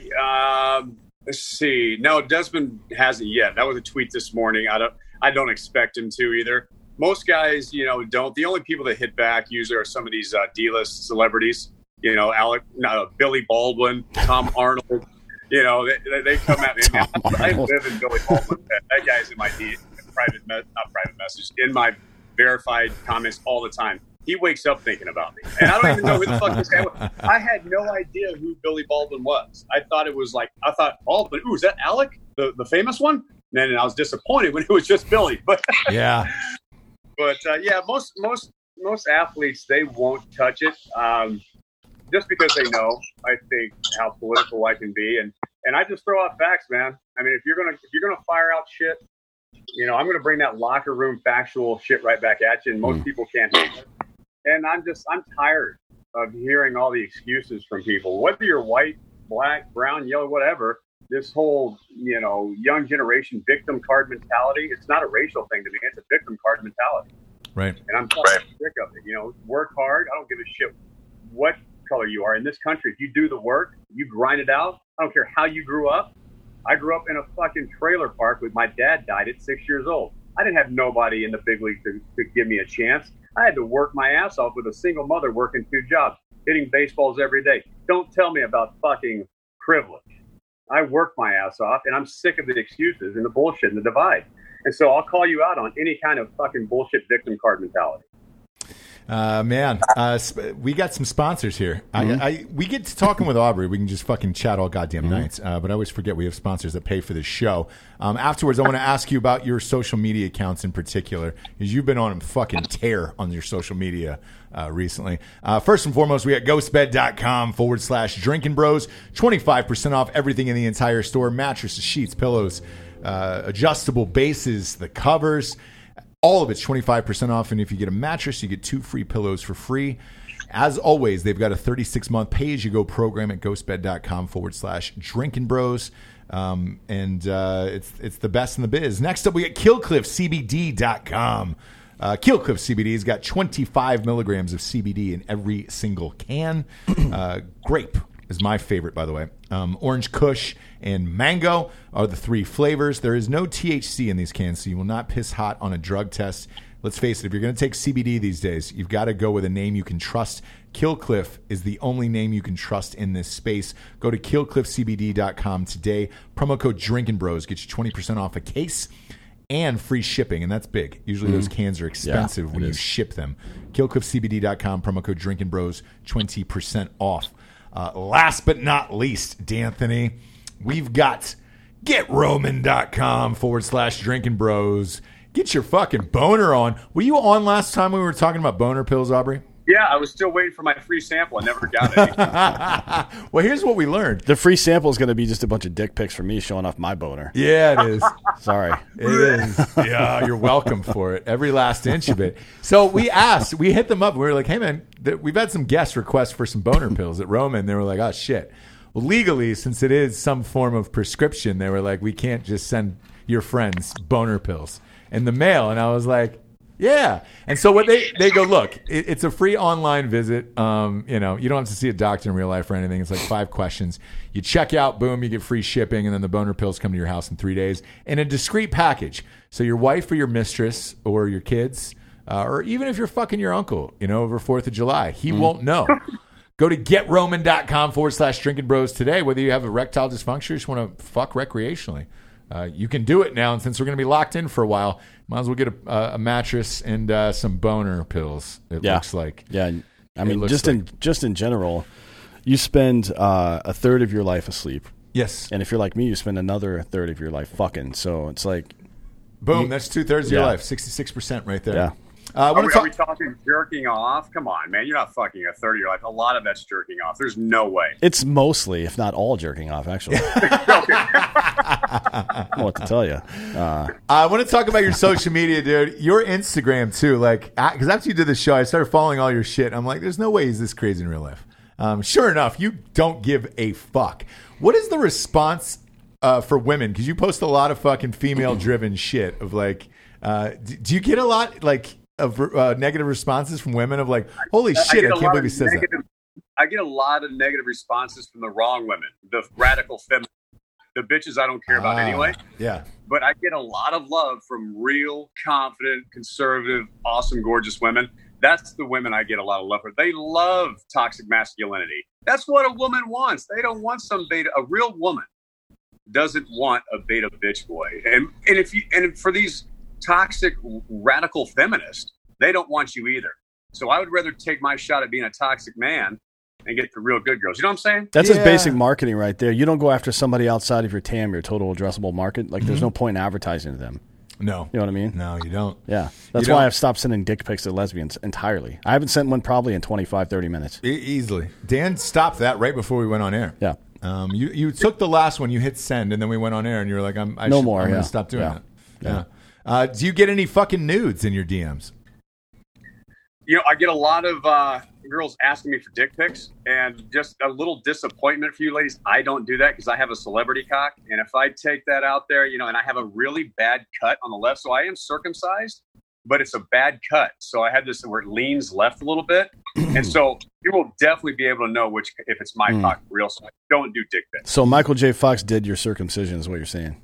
I, um, let's see. No, Desmond hasn't yet. That was a tweet this morning. I don't. I don't expect him to either. Most guys, you know, don't. The only people that hit back usually are some of these uh, D-list celebrities. You know, Alec, no, Billy Baldwin, Tom Arnold. You know, they, they come at me. I live in Billy Baldwin. That guy's in my D, private, me, not private message, in my verified comments all the time. He wakes up thinking about me, and I don't even know who the fuck this guy was. I had no idea who Billy Baldwin was. I thought it was like I thought Baldwin. Ooh, is that Alec, the the famous one? And then I was disappointed when it was just Billy. But yeah. But uh, yeah, most most most athletes, they won't touch it, um, just because they know, I think, how political I can be, and, and I just throw out facts, man. I mean, if you're gonna if you're gonna fire out shit, you know, I'm gonna bring that locker room factual shit right back at you, and most mm. people can't handle it. And I'm just I'm tired of hearing all the excuses from people, whether you're white, black, brown, yellow, whatever. This whole, you know, young generation victim card mentality, it's not a racial thing to me. It's a victim card mentality. Right. And I'm fucking sick of it. You know, work hard. I don't give a shit what color you are. In this country, if you do the work, you grind it out. I don't care how you grew up. I grew up in a fucking trailer park with my dad died at six years old. I didn't have nobody in the big league to, to give me a chance. I had to work my ass off with a single mother working two jobs, hitting baseballs every day. Don't tell me about fucking privilege. I work my ass off, and I'm sick of the excuses and the bullshit and the divide. And so I'll call you out on any kind of fucking bullshit victim card mentality. Uh, man, uh, sp- we got some sponsors here. Mm-hmm. I, I we get to talking with Aubrey. We can just fucking chat all goddamn mm-hmm. nights. Uh, but I always forget we have sponsors that pay for this show. Um, afterwards, I want to ask you about your social media accounts in particular, because you've been on a fucking tear on your social media uh, recently. Uh, first and foremost, we got ghostbed.com forward slash drinking bros. twenty-five percent off everything in the entire store: mattresses, sheets, pillows, uh, adjustable bases, the covers. All of it's twenty-five percent off, and if you get a mattress, you get two free pillows for free. As always, they've got a thirty-six month pay-as-you-go program at ghostbed.com forward slash drinking bros, um, and uh, it's it's the best in the biz. Next up, we got kill cliff C B D dot com. Uh, Kill Cliff C B D has got twenty-five milligrams of C B D in every single can. Uh, grape, is my favorite, by the way. Um, orange Kush and mango are the three flavors. There is no T H C in these cans, so you will not piss hot on a drug test. Let's face it, if you're going to take C B D these days, you've got to go with a name you can trust. Killcliff is the only name you can trust in this space. Go to kill cliff c b d dot com today. Promo code Drinkin' Bros gets you twenty percent off a case and free shipping, and that's big. Usually mm-hmm. those cans are expensive yeah, when you is. ship them. kill cliff c b d dot com, promo code Drinkin' Bros, twenty percent off. Uh, last but not least, D'Anthony, we've got get roman dot com forward slash Drinkin' Bros. Get your fucking boner on. Were you on last time when we were talking about boner pills, Aubrey? Yeah, I was still waiting for my free sample. I never got it. Well, here's what we learned. The free sample is going to be just a bunch of dick pics from me showing off my boner. Yeah, it is. Sorry. It is. Yeah, you're welcome for it. Every last inch of it. So we asked, we hit them up. We were like, hey, man, th- we've had some guest requests for some boner pills at Roman. They were like, oh, shit. Well, legally, since it is some form of prescription, they were like, we can't just send your friends boner pills in the mail. And I was like, yeah. And so what they, they go, look, it, it's a free online visit. Um, you know, you don't have to see a doctor in real life or anything. It's like five questions. You check out, boom, you get free shipping, and then the boner pills come to your house in three days in a discreet package. So your wife or your mistress or your kids, uh, or even if you're fucking your uncle, you know, over fourth of July, he mm. won't know. Go to get roman dot com forward slash Drinkin' Bros today, whether you have erectile dysfunction or just want to fuck recreationally. Uh, you can do it now, and since we're going to be locked in for a while, might as well get a, a mattress and uh, some boner pills. It yeah. looks like. Yeah, I mean, just like. in just in general, you spend uh, a third of your life asleep. Yes, and if you're like me, you spend another third of your life fucking. So it's like, boom, you, that's two thirds of yeah. your life, sixty-six percent right there. Yeah. Uh, are, we, talk- are we talking jerking off? Come on, man. You're not fucking a third of your life. A lot of that's jerking off. There's no way. It's mostly, if not all, jerking off, actually. I don't know what to tell you. Uh, I want to talk about your social media, dude. Your Instagram, too. Like, because after you did the show, I started following all your shit. I'm like, there's no way he's this crazy in real life. Um, sure enough, you don't give a fuck. What is the response uh, for women? Because you post a lot of fucking female-driven shit of, like, uh, do, do you get a lot, like... of uh, negative responses from women of like, holy shit, I, I can't believe he says negative, that. I get a lot of negative responses from the wrong women, the radical feminists, the bitches I don't care about ah, anyway. Yeah. But I get a lot of love from real, confident, conservative, awesome, gorgeous women. That's the women I get a lot of love for. They love toxic masculinity. That's what a woman wants. They don't want some beta. A real woman doesn't want a beta bitch boy. And and if you and for these toxic radical feminist, they don't want you either. So I would rather take my shot at being a toxic man and get the real good girls. You know what I'm saying? That's yeah. just basic marketing right there. You don't go after somebody outside of your T A M, your total addressable market. Like, mm-hmm. there's no point in advertising to them. No. You know what I mean? No, you don't. Yeah. That's why I've stopped sending dick pics to lesbians entirely. I haven't sent one probably in twenty-five, thirty minutes. E- easily. Dan stopped that right before we went on air. Yeah. Um, you, you took the last one, you hit send, and then we went on air, and you were like, I'm, I no should, more, I'm yeah. going to stop doing yeah. that. Yeah. yeah. Uh, do you get any fucking nudes in your D Ms? You know, I get a lot of uh, girls asking me for dick pics, and just a little disappointment for you ladies. I don't do that because I have a celebrity cock, and if I take that out there, you know, and I have a really bad cut on the left, so I am circumcised, but it's a bad cut. So I had this where it leans left a little bit, and so you will definitely be able to know which if it's my mm. cock for real. So I don't do dick pics. So Michael J. Fox did your circumcision, is what you're saying?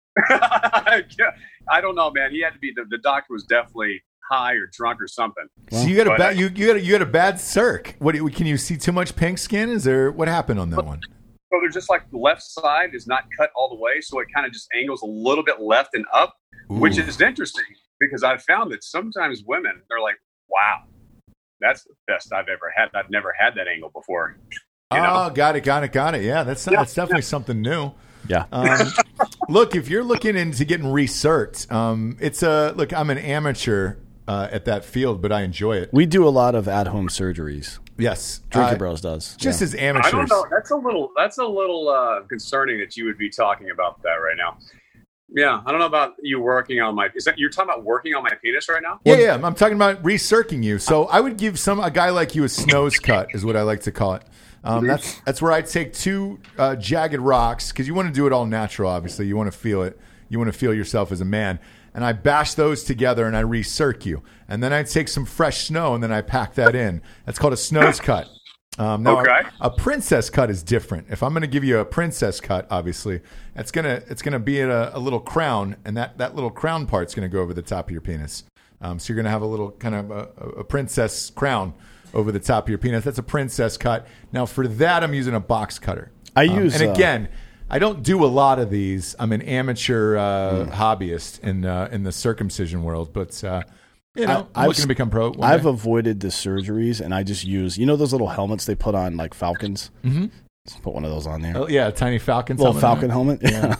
I don't know, man. He had to be the, the doctor was definitely high or drunk or something. Well, so you got a bad you you got a, you got a bad circ. What can you see too much pink skin? Is there what happened on that so, one? So there's just like the left side is not cut all the way, so it kind of just angles a little bit left and up, Ooh. Which is interesting because I've found that sometimes women they're like, "Wow, that's the best I've ever had. I've never had that angle before." You know? Oh, got it, got it, got it. Yeah, that's yeah, that's definitely yeah. something new. Yeah. Um, look, if you're looking into getting recirced, um, it's a look. I'm an amateur uh, at that field, but I enjoy it. We do a lot of at-home surgeries. Yes, Drinkin' uh, Bros does. Just yeah. as amateurs. I don't know. That's a little. That's a little uh, concerning that you would be talking about that right now. Yeah, I don't know about you working on my. Is that you're talking about working on my penis right now? Yeah, yeah. I'm talking about recircing you. So I would give some a guy like you a snooze cut, is what I like to call it. Um, that's that's where I take two uh, jagged rocks because you want to do it all natural. Obviously, you want to feel it. You want to feel yourself as a man. And I bash those together and I recirc you. And then I take some fresh snow and then I pack that in. That's called a snooze cut. Um, now, Okay. a, a princess cut is different. If I'm going to give you a princess cut, obviously, it's gonna it's gonna be a, a little crown, and that, that little crown part's going to go over the top of your penis. Um, so you're going to have a little kind of a, a princess crown over the top of your penis. That's a princess cut. Now, for that, I'm using a box cutter. I Um, use and uh, again, I don't do a lot of these. I'm an amateur uh, Mm. hobbyist in uh, in the circumcision world, but uh, you know, I- I'm I've looking to become pro. one I've day. avoided the surgeries, and I just use you know those little helmets they put on like falcons. Mm-hmm. Just put one of those on there. Oh, yeah, a tiny falcon. little helmet on falcon it. helmet. Yeah.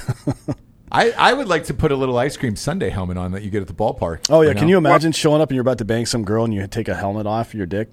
I, I would like to put a little ice cream sundae helmet on that you get at the ballpark. Oh yeah. know? Can you imagine showing up and you're about to bang some girl and you take a helmet off your dick?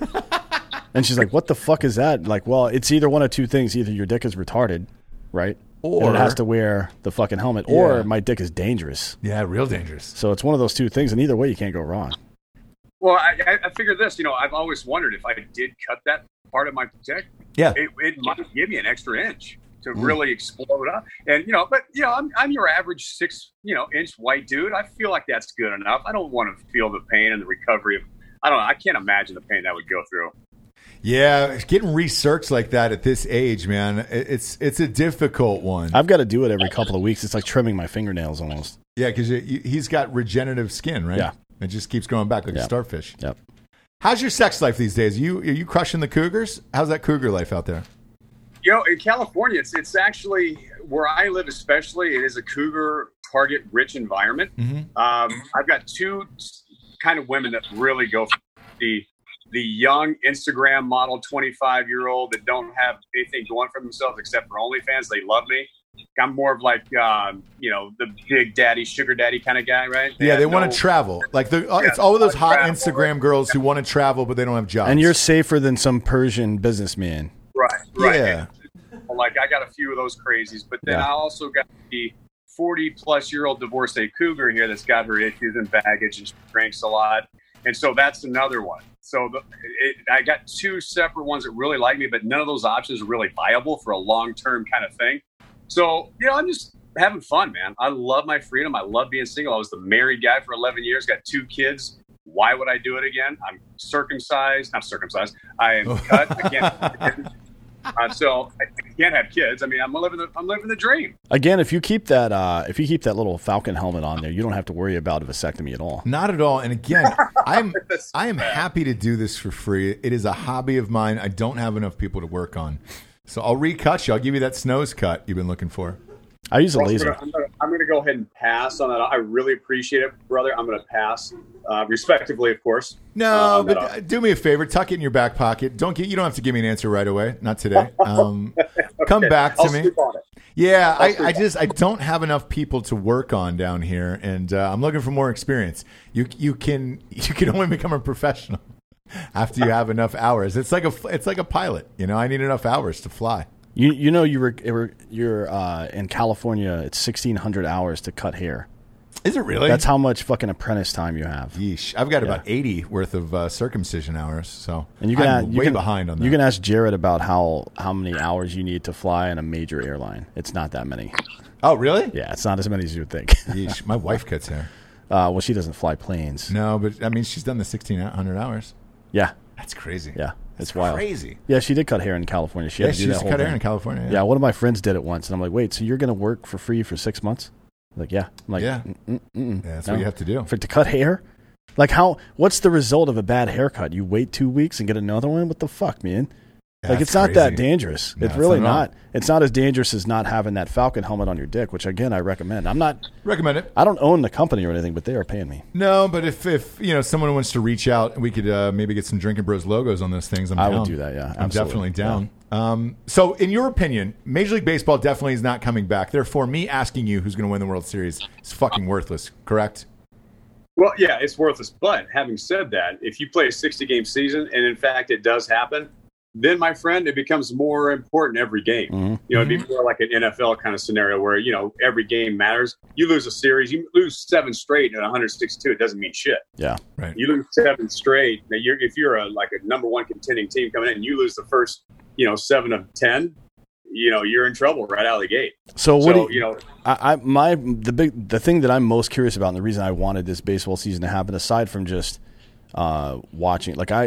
And she's like, "What the fuck is that?" Like, well, it's either one of two things: either your dick is retarded, right, Or- and it has to wear the fucking helmet, or Yeah. my dick is dangerous. Yeah, real dangerous. So it's one of those two things, and either way, you can't go wrong. Well, I, I- I figured this. You know, I've always wondered if I did cut that part of my dick, Yeah. it, it might give me an extra inch to really explode up. And you know, but you know, I'm I'm your average six you know inch white dude. I feel like that's good enough. I don't want to feel the pain and the recovery of. I don't know. I can't imagine the pain that would go through. Yeah, getting research like that at this age, man, it- it's it's a difficult one. I've got to do it every couple of weeks. It's like trimming my fingernails almost. Yeah, because he's got regenerative skin, right? Yeah. It just keeps growing back like a Yeah. starfish. Yep. How's your sex life these days? You are you crushing the cougars? How's that cougar life out there? You know, in California, it's it's actually where I live, especially. It is a cougar target rich environment. Um, I've got two kind of women that really go for the the young Instagram model, twenty-five year old that don't have anything going for themselves except for OnlyFans. They love me. I'm more of like, um, you know, the big daddy, sugar daddy kind of guy, right? Yeah, have they want no- to travel. Like the, uh, Yeah, it's all of those hot travel. Instagram girls who want to travel but they don't have jobs. And you're safer than some Persian businessman. Right, right. Yeah. And, like, I got a few of those crazies, but then Yeah. I also got the forty plus year old divorcee cougar here that's got her issues and baggage and she drinks a lot. And so that's another one. So the, it, I got two separate ones that really like me, but none of those options are really viable for a long term kind of thing. So, you know, I'm just having fun, man. I love my freedom. I love being single. I was the married guy for eleven years, got two kids. Why would I do it again? I'm circumcised, not circumcised. I am cut. I can't. Uh, so I can't have kids. I mean, I'm living the I'm living the dream. Again, if you keep that uh, if you keep that little falcon helmet on there, you don't have to worry about a vasectomy at all. Not at all. And again, I'm I am happy to do this for free. It is a hobby of mine. I don't have enough people to work on. So I'll recut you. I'll give you that snow's cut you've been looking for. I use a I'm laser. gonna, I'm, gonna, I'm gonna go ahead and pass on that. I really appreciate it, brother. I'm gonna pass, uh, respectively, of course. No, Uh, on but that. uh, do me a favor. Tuck it in your back pocket. Don't get. You don't have to give me an answer right away. Not today. Um, Come back to I'll me. sleep on it. Yeah, I, sleep I on just I don't have enough people to work on down here, and uh, I'm looking for more experience. You you can you can only become a professional after you have enough hours. It's like a it's like a pilot. You know, I need enough hours to fly. You you know you were you're uh, in California. It's sixteen hundred hours to cut hair. Is it really? That's how much fucking apprentice time you have. Yeesh. I've got Yeah. about eighty worth of uh, circumcision hours, so And you can I'm ask, you way can, behind on that. You can ask Jared about how how many hours you need to fly in a major airline. It's not that many. Oh, really? Yeah, it's not as many as you would think. Yeesh. My wife cuts hair. Uh, well, she doesn't fly planes. No, but I mean, she's done the sixteen hundred hours. Yeah, That's crazy. yeah, it's That's wild. crazy. Yeah, she did cut hair in California. She Yeah, had to she do used that to whole cut hair thing. in California. Yeah, one of my friends did it once, and I'm like, wait, so you're going to work for free for six months? I'm like, yeah. I'm like, Yeah. "Mm, mm, mm, Yeah, that's no." what you have to do. For to cut hair? Like how? What's the result of a bad haircut? You wait two weeks and get another one? What the fuck, man? Like That's it's not that crazy. dangerous. No, it's it's really not at all. not. It's not as dangerous as not having that Falcon helmet on your dick, which again I recommend. I'm not. Recommend it. I don't own the company or anything, but they are paying me. No, but if, if you know someone wants to reach out, we could uh, maybe get some Drinking Bros logos on those things. I'm I down. would do that, yeah, I'm absolutely. definitely down. Um, so, in your opinion, Major League Baseball definitely is not coming back. Therefore, me asking you who's going to win the World Series is fucking worthless. Correct? Well, yeah, it's worthless. But having said that, if you play a sixty game season, and in fact it does happen, then, my friend, it becomes more important every game. Mm-hmm. You know, it'd be more like an N F L kind of scenario where, you know, every game matters. You lose a series, you lose seven straight at one hundred sixty-two, it doesn't mean shit. Yeah, Right. You lose seven straight. Now you're, if you're a like a number one contending team coming in and you lose the first, you know, seven of ten, you know, you're in trouble right out of the gate. So what? So, do you, you know, I, I my the big the thing that I'm most curious about, and the reason I wanted this baseball season to happen, aside from just uh, watching, like I.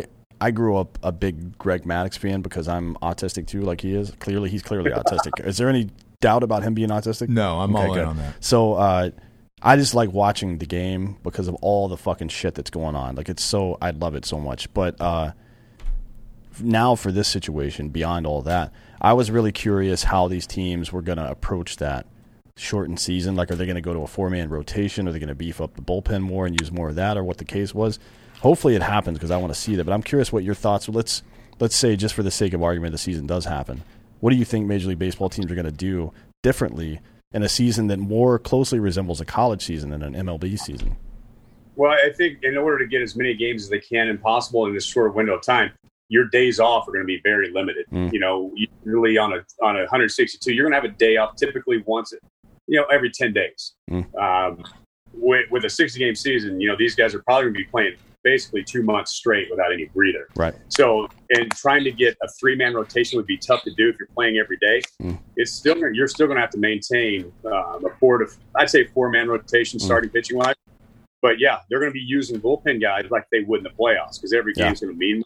I grew up a big Greg Maddux fan because I'm autistic too, like he is. Clearly, he's clearly autistic. Is there any doubt about him being autistic? No, I'm okay, all good. in on that. So uh, I just like watching the game because of all the fucking shit that's going on. Like it's so, I love it so much. But uh, now for this situation, beyond all that, I was really curious how these teams were going to approach that shortened season. Like, are they going to go to a four-man rotation? Are they going to beef up the bullpen more and use more of that, or what the case was? Hopefully it happens because I want to see that. But I'm curious what your thoughts are. Let's, let's say, just for the sake of argument, the season does happen. What do you think Major League Baseball teams are going to do differently in a season that more closely resembles a college season than an M L B season? Well, I think in order to get as many games as they can and possible in this short window of time, your days off are going to be very limited. Mm. You know, usually on a on a one hundred sixty-two, you're going to have a day off typically once, you know, every ten days. Mm. Um, with, with a sixty-game season, you know, these guys are probably going to be playing basically two months straight without any breather. Right. So, and trying to get a three-man rotation would be tough to do if you're playing every day. Mm. It's still you're still going to have to maintain um, a four to I'd say four-man rotation starting mm. pitching wise. But yeah, they're going to be using bullpen guys like they would in the playoffs because every game's yeah. going to mean.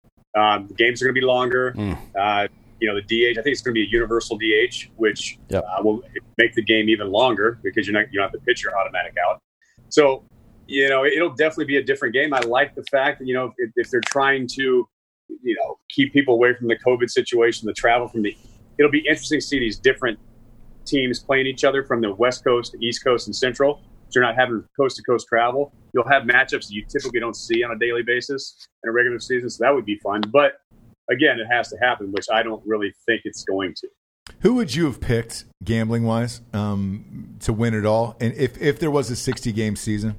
Um, the games are going to be longer. Mm. Uh, you know, the D H. I think it's going to be a universal D H, which yep. uh, will make the game even longer because you're not you don't have the pitcher automatic out. So, you know, it'll definitely be a different game. I like the fact that, you know, if, if they're trying to, you know, keep people away from the COVID situation, the travel from the, it'll be interesting to see these different teams playing each other from the West Coast, the East Coast, and Central. So you're not having coast to coast travel. You'll have matchups that you typically don't see on a daily basis in a regular season. So that would be fun. But again, it has to happen, which I don't really think it's going to. Who would you have picked gambling wise um, to win it all? And if, if there was a sixty game season?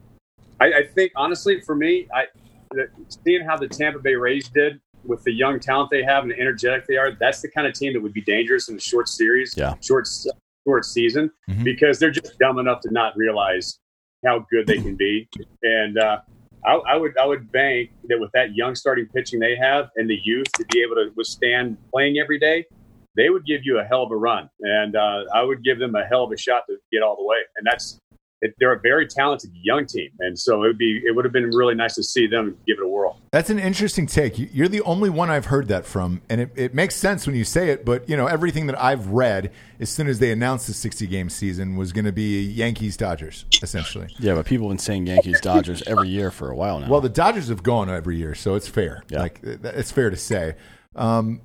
I, I think, honestly, for me, I seeing how the Tampa Bay Rays did with the young talent they have and the energetic they are, that's the kind of team that would be dangerous in a short series, yeah. short short season, mm-hmm. because they're just dumb enough to not realize how good they can be. And uh, I, I would I would bank that with that young starting pitching they have and the youth to be able to withstand playing every day, they would give you a hell of a run. And uh, I would give them a hell of a shot to get all the way. And that's It, they're a very talented young team, and so it would be it would have been really nice to see them give it a whirl. That's an interesting take. You're the only one I've heard that from, and it, it makes sense when you say it. But you know, everything that I've read as soon as they announced the sixty game season was going to be Yankees Dodgers, essentially. Yeah, but people have been saying Yankees Dodgers every year for a while now. Well, the Dodgers have gone every year, so it's fair. Yeah. Like it's fair to say. Um,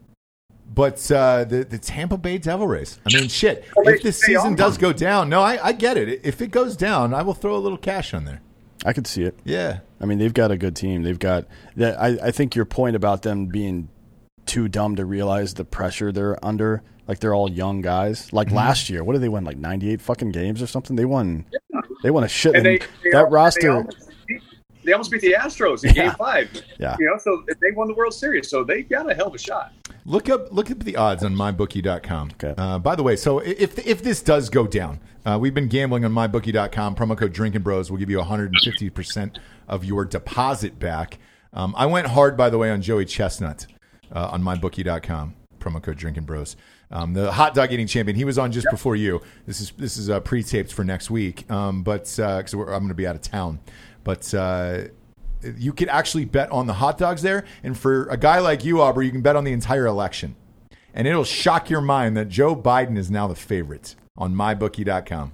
But uh, the the Tampa Bay Devil Rays. I mean, shit. If this season does go down, no, I, I get it. If it goes down, I will throw a little cash on there. I could see it. Yeah. I mean, they've got a good team. They've got. I I think your point about them being too dumb to realize the pressure they're under. Like they're all young guys. Like mm-hmm. last year, what did they win? Like ninety-eight fucking games or something. They won. Yeah. They won a shit. And they, they that all, roster. They almost, beat, they almost beat the Astros in yeah. Game Five. Yeah. You know, so they won the World Series. So they got a hell of a shot. Look up look up the odds on my bookie dot com. Okay. Uh, by the way, so if if this does go down, uh, we've been gambling on my bookie dot com. Promo code Drinking Bros will give you one hundred fifty percent of your deposit back. Um, I went hard, by the way, on Joey Chestnut uh, on my bookie dot com. Promo code Drinking Bros. Um, the hot dog eating champion. He was on just yep. before you. This is this is uh, pre-taped for next week, um, but because uh, I'm going to be out of town. But uh, you could actually bet on the hot dogs there. And for a guy like you, Aubrey, you can bet on the entire election. And it'll shock your mind that Joe Biden is now the favorite on my bookie dot com.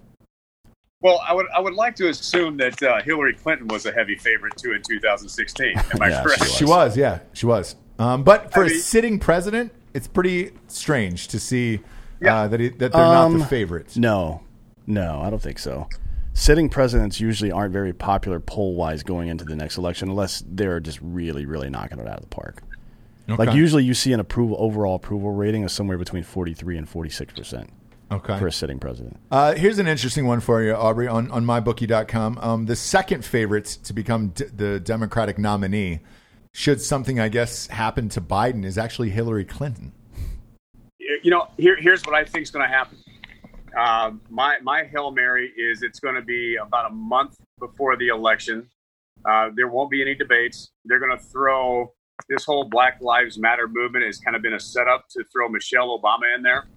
Well, I would I would like to assume that uh, Hillary Clinton was a heavy favorite, too, in two thousand sixteen. Am I yeah, correct? She was. she was, yeah. She was. Um, but for I mean, a sitting president, it's pretty strange to see yeah. uh, that, he, that they're um, not the favorite. No. No, I don't think so. Sitting presidents usually aren't very popular poll-wise going into the next election unless they're just really, really knocking it out of the park. Okay. Like usually you see an approval overall approval rating of somewhere between forty-three and forty-six percent okay. for a sitting president. Uh, here's an interesting one for you, Aubrey, on, on my bookie dot com. Um, the second favorite to become d- the Democratic nominee, should something, I guess, happen to Biden, is actually Hillary Clinton. You know, here, here's what I think is going to happen. Uh, my my Hail Mary is it's going to be about a month before the election. Uh, there won't be any debates. They're going to throw this whole Black Lives Matter movement has kind of been a setup to throw Michelle Obama in there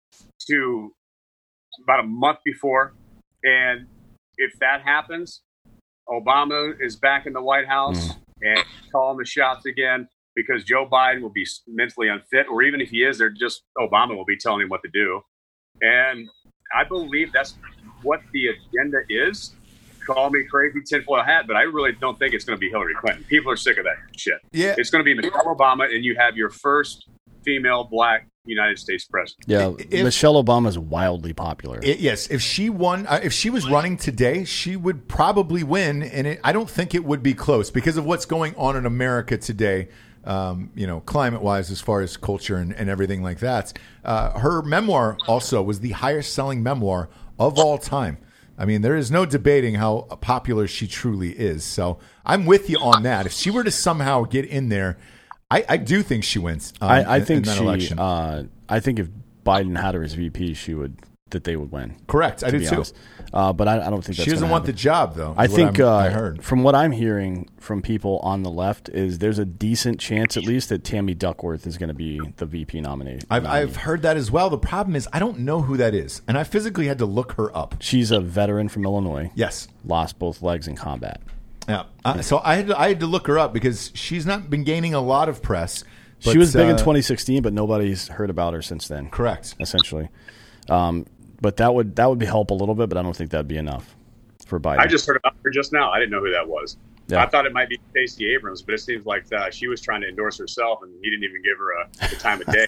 to about a month before. And if that happens, Obama is back in the White House mm. and calling the shots again. because Joe Biden will be mentally unfit, or even if he is, they're just Obama will be telling him what to do. And I believe that's what the agenda is. Call me crazy, tinfoil hat, but I really don't think it's going to be Hillary Clinton. People are sick of that shit. Yeah. It's going to be Michelle Obama, and you have your first female black United States president. Yeah, If- Michelle Obama is wildly popular. It, yes, if she won, uh, if she was running today, she would probably win, and it, I don't think it would be close because of what's going on in America today. Um, you know, climate-wise, as far as culture and, and everything like that. Uh, her memoir also was the highest-selling memoir of all time. I mean, there is no debating how popular she truly is. So I'm with you on that. If she were to somehow get in there, I, I do think she wins. Um, I, I in- think in that she. election. Uh, I think if Biden had her as V P, she would that they would win. Correct, I to do be too. honest. Uh, but I, I don't think that's She doesn't gonna want the happen. job, though. I is what think I'm- uh, I heard. from what I'm hearing from people on the left is there's a decent chance, at least, that Tammy Duckworth is going to be the V P nominee. I've, nominee. I've heard that as well. The problem is I don't know who that is, and I physically had to look her up. She's a veteran from Illinois. Yes. Lost both legs in combat. Yeah. Uh, so I had to, I had to look her up because she's not been gaining a lot of press. She but, was big in uh, twenty sixteen, but nobody's heard about her since then. Correct. Essentially, um, but that would that would be help a little bit, but I don't think that'd be enough for Biden. I just heard about her just now. I didn't know who that was. Yeah. I thought it might be Stacey Abrams, but it seems like uh, she was trying to endorse herself, and he didn't even give her a, the time of day.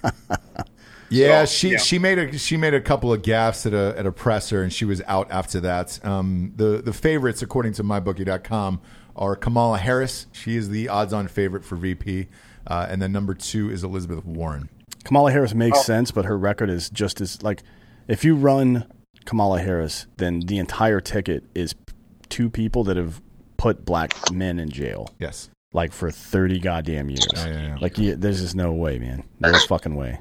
Yeah, So, she yeah. she made a she made a couple of gaffes at a at a presser, and she was out after that. Um, the the favorites, according to my bookie dot com, are Kamala Harris. She is the odds-on favorite for V P, uh, and then number two is Elizabeth Warren. Kamala Harris makes Oh. sense, but her record is just as like if you run Kamala Harris, then the entire ticket is two people that have put black men in jail, Yes. like for thirty goddamn years. Yeah, yeah, yeah. Like you, there's just no way, man. No fucking way.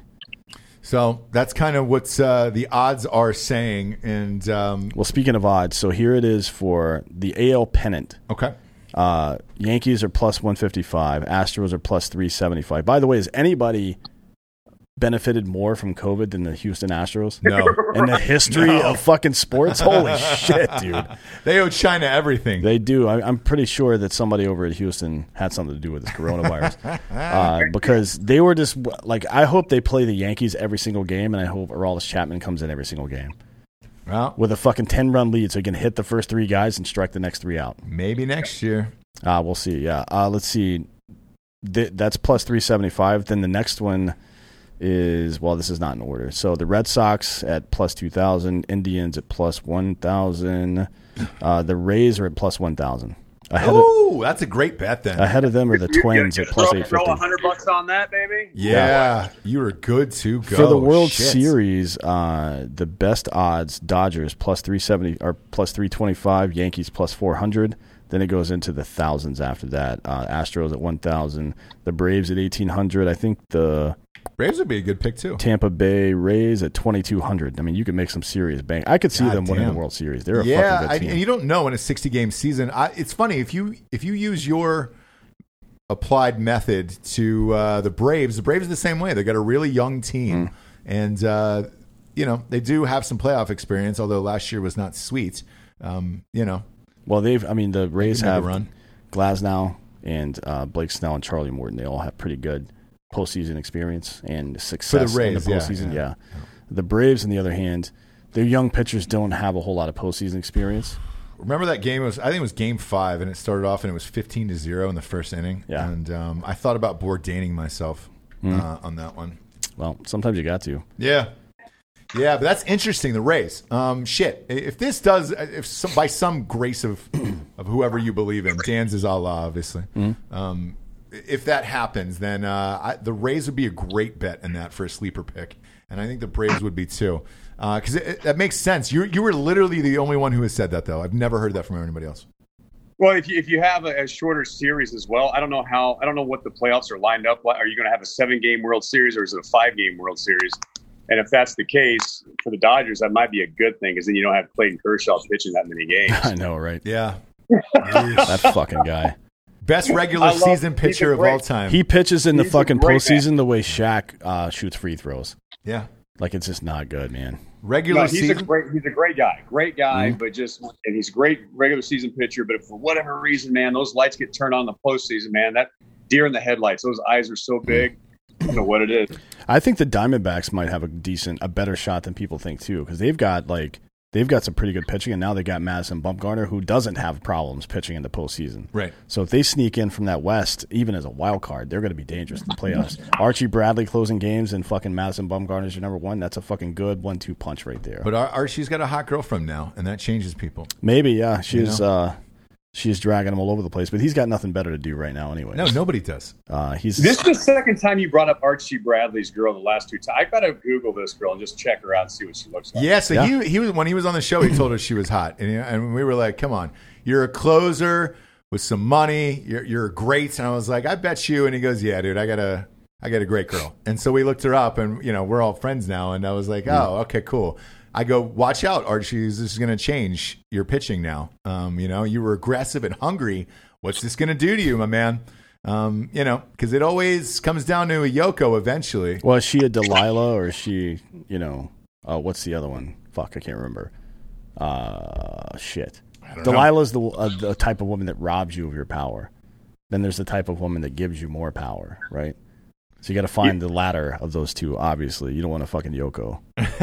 So that's kind of what uh, the odds are saying, and um, Well, speaking of odds, so here it is for the A L pennant. okay. Uh, Yankees are plus one fifty-five. Astros are plus three seventy-five. By the way, has anybody benefited more from COVID than the Houston Astros? No. In the history of fucking sports? Holy shit, dude. They owe China everything. They do. I, I'm pretty sure that somebody over at Houston had something to do with this coronavirus. uh, because they were just, like, I hope they play the Yankees every single game, and I hope Aroldis Chapman comes in every single game Well, with a fucking ten-run lead so he can hit the first three guys and strike the next three out. maybe next year. Uh, we'll see. Yeah. Uh, let's see. Th- that's plus three seventy-five. Then the next one is, well, this is not in order. So the Red Sox at plus two thousand, Indians at plus one thousand, uh, the Rays are at plus one thousand. Ahead of, Oh, that's a great bet then. ahead of them are the You- you Twins just at plus throw, eight throw fifty. a hundred bucks on that, baby. yeah, you were good to go. For the World Shit. Series, uh, the best odds, Dodgers plus three seventy or plus three twenty-five, Yankees plus four hundred. Then it goes into the thousands after that. Uh, Astros at one thousand, the Braves at eighteen hundred. I think the Braves would be a good pick too. Tampa Bay Rays at twenty-two hundred. I mean, you could make some serious bank. I could see God them winning damn. the World Series. They're a Yeah, fucking I, good team. and you don't know in a sixty-game season. I, it's funny if you if you use your applied method to uh, the Braves. The Braves are the same way. They got a really young team, Mm. and uh, you know they do have some playoff experience. Although last year was not sweet. Um, you know, well, they've. I mean, the Rays They made a have run. Glasnow and uh, Blake Snell and Charlie Morton. They all have pretty good postseason experience and success Rays, in the yeah, postseason. yeah. Yeah. The Braves, on the other hand, their young pitchers don't have a whole lot of postseason experience. remember that game? It was I think it was Game Five, and it started off and it was fifteen to zero in the first inning. Yeah. and um, I thought about Bourdaining myself uh, on that one. Well, sometimes you got to. Yeah. Yeah, but that's interesting. The Rays. Um, shit. If this does, if some, by some grace of of whoever you believe in, Dan's is Allah, obviously. Um, if that happens, then uh, I, the Rays would be a great bet in that for a sleeper pick, and I think the Braves would be too, because uh, that makes sense. You you were literally the only one who has said that, though. I've never heard that from anybody else. Well, if you, if you have a, a shorter series as well, I don't know how. I don't know what the playoffs are lined up. Are you going to have a seven-game World Series or is it a five-game World Series? And if that's the case for the Dodgers, that might be a good thing because then you don't have Clayton Kershaw pitching that many games. I know, right? Yeah. That fucking guy. Best regular I love- season he's pitcher a of great- all time. He pitches in the He's a fucking great postseason the way Shaq uh, shoots free throws. yeah. Like, it's just not good, man. Regular No, he's season. a great. He's a great guy. Great guy, Mhm. but just and he's a great regular season pitcher. But if for whatever reason, man, those lights get turned on in the postseason, man. That deer in the headlights. Those eyes are so big. I don't know what it is. I think the Diamondbacks might have a decent, a better shot than people think too, because they've got like they've got some pretty good pitching, and now they got Madison Bumgarner, who doesn't have problems pitching in the postseason. Right. So if they sneak in from that West, even as a wild card, they're going to be dangerous in the playoffs. Archie Bradley closing games and fucking Madison Bumgarner is your number one. That's a fucking good one-two punch right there. But Ar- Archie's got a hot girlfriend now, and that changes people. Maybe, yeah, she's You know? uh, she's dragging him all over the place, but he's got nothing better to do right now, anyway. No, nobody does. Uh, he's This is the second time you brought up Archie Bradley's girl the last two times. I gotta Google this girl and just check her out and see what she looks like. Yeah, so Yeah. he he was when he was on the show, he told us she was hot, and and we were like, "Come on, you're a closer with some money, you're you're great." And I was like, "I bet you." And he goes, "Yeah, dude, I got a I got a great girl." And so we looked her up, and you know, we're all friends now. And I was like, "Oh, okay, cool." I go, "Watch out, Archie. This is going to change your pitching now. Um, you know, you were aggressive and hungry. What's this going to do to you, my man?" Um, you know, because it always comes down to a Yoko eventually. well, is she a Delilah or is she, you know, uh, what's the other one? Fuck, I can't remember. Uh, shit. don't know. Delilah's the uh, the type of woman that robs you of your power. Then there's the type of woman that gives you more power, right? So you got to find the latter of those two. Obviously, you don't want to fucking Yoko.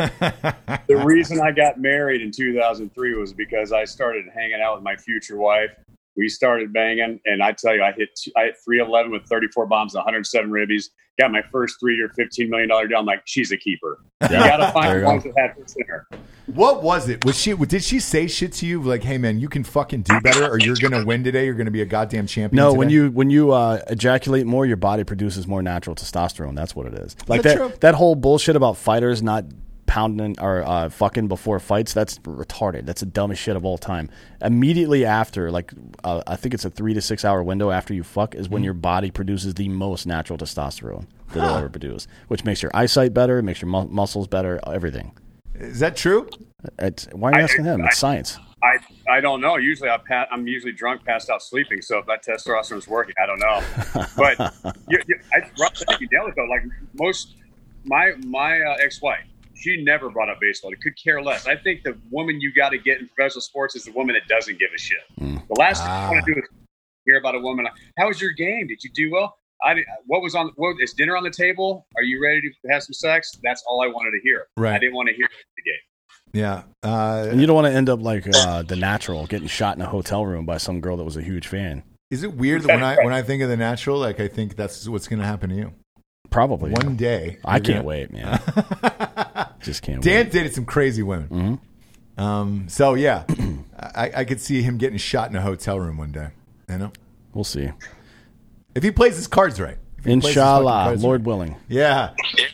The reason I got married in two thousand three was because I started hanging out with my future wife. We started banging, and I tell you, I hit I hit three eleven with thirty-four bombs, one hundred seven ribbies. Got my first three-year, fifteen million dollars deal. I'm like, she's a keeper. You got to There find you ones go. that have this in her. What was it? Was she? Did she say shit to you like, "Hey, man, you can fucking do better, or you're gonna win today. You're gonna be a goddamn champion"? No, today? when you when you uh, ejaculate more, your body produces more natural testosterone. That's what it is. Like that that true? that whole bullshit about fighters not pounding or uh, fucking before fights. That's retarded. That's the dumbest shit of all time. Immediately after, like uh, I think it's a three to six hour window after you fuck, is when your body produces the most natural testosterone that it'll ever produce, which makes your eyesight better, makes your mu- muscles better, everything. Is that true? It's, why are you I- asking him? It's I- science. I, I don't know. Usually I pa- I'm usually drunk, passed out, sleeping. So if that testosterone's working, I don't know. But you, you, I, Rob, I think you nailed it though. Like most, my my uh, ex-wife, she never brought up baseball. It could care less. I think the woman you got to get in professional sports is the woman that doesn't give a shit. Mm. The last thing Ah. I want to do is hear about a woman. Like, how was your game? Did you do well? I did, what was on? What, is dinner on the table? Are you ready to have some sex? That's all I wanted to hear. Right. I didn't want to hear the game. Yeah. Uh, And you don't want to end up like uh, The Natural, getting shot in a hotel room by some girl that was a huge fan. is it weird that when I when I think of The Natural, like I think that's what's going to happen to you Probably. one day? I you're can't gonna- wait, man. Just can't Dan wait. dated some crazy women. Mm-hmm. Um, so yeah, I, I could see him getting shot in a hotel room one day. You know, We'll see. if he plays his cards right. If he plays his fucking Inshallah, cards Lord right. willing. Yeah.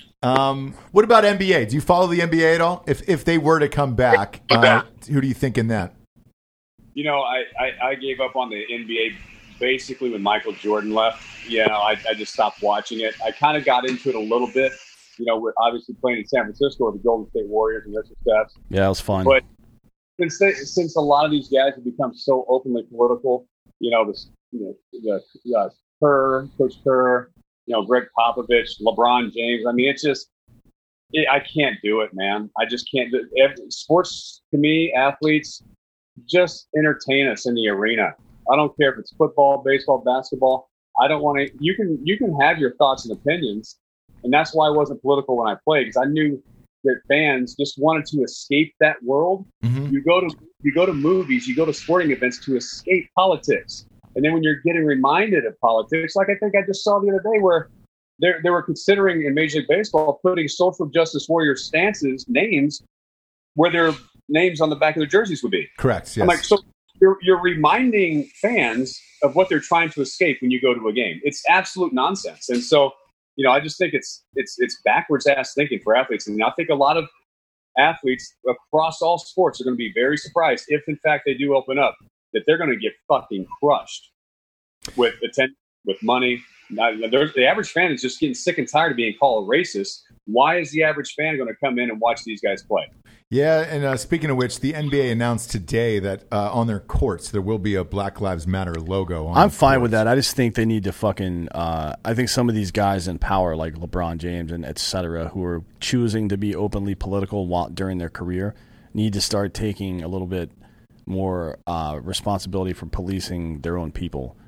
Um, what about N B A? Do you follow the N B A at all? If if they were to come back, uh, who do you think in that? You know, I, I, I gave up on the N B A basically when Michael Jordan left. You know, I, I just stopped watching it. I kind of got into it a little bit, you know, with obviously playing in San Francisco with the Golden State Warriors and Richard Steph's. Yeah, it was fun. But since they, since a lot of these guys have become so openly political, you know, this, you know, the, uh, Kerr, Coach Kerr, you know, Greg Popovich, LeBron James. I mean, it's just, it, I can't do it, man. I just can't do it. Sports, to me, athletes, just entertain us in the arena. I don't care if it's football, baseball, basketball. I don't want to. You can you can have your thoughts and opinions, and that's why I wasn't political when I played, because I knew that fans just wanted to escape that world. Mm-hmm. You go to you go to movies, you go to sporting events to escape politics, and then when you're getting reminded of politics, like I think I just saw the other day, where they they were considering in Major League Baseball putting social justice warrior stances names where their names on the back of their jerseys would be. Correct. Yes. I'm like, so you're, you're reminding fans of what they're trying to escape when you go to a game. It's absolute nonsense. And so, you know, I just think it's it's it's backwards ass thinking for athletes. And I think a lot of athletes across all sports are going to be very surprised if, in fact, they do open up, that they're going to get fucking crushed with attention, with money. Now, there's, the average fan is just getting sick and tired of being called a racist. Why is the average fan going to come in and watch these guys play? Yeah, and uh, speaking of which, the N B A announced today that uh, on their courts there will be a Black Lives Matter logo on I'm the fine with courts. that. I just think they need to fucking. Uh, I think some of these guys in power, like LeBron James and et cetera, who are choosing to be openly political while, during their career, need to start taking a little bit more uh, responsibility for policing their own people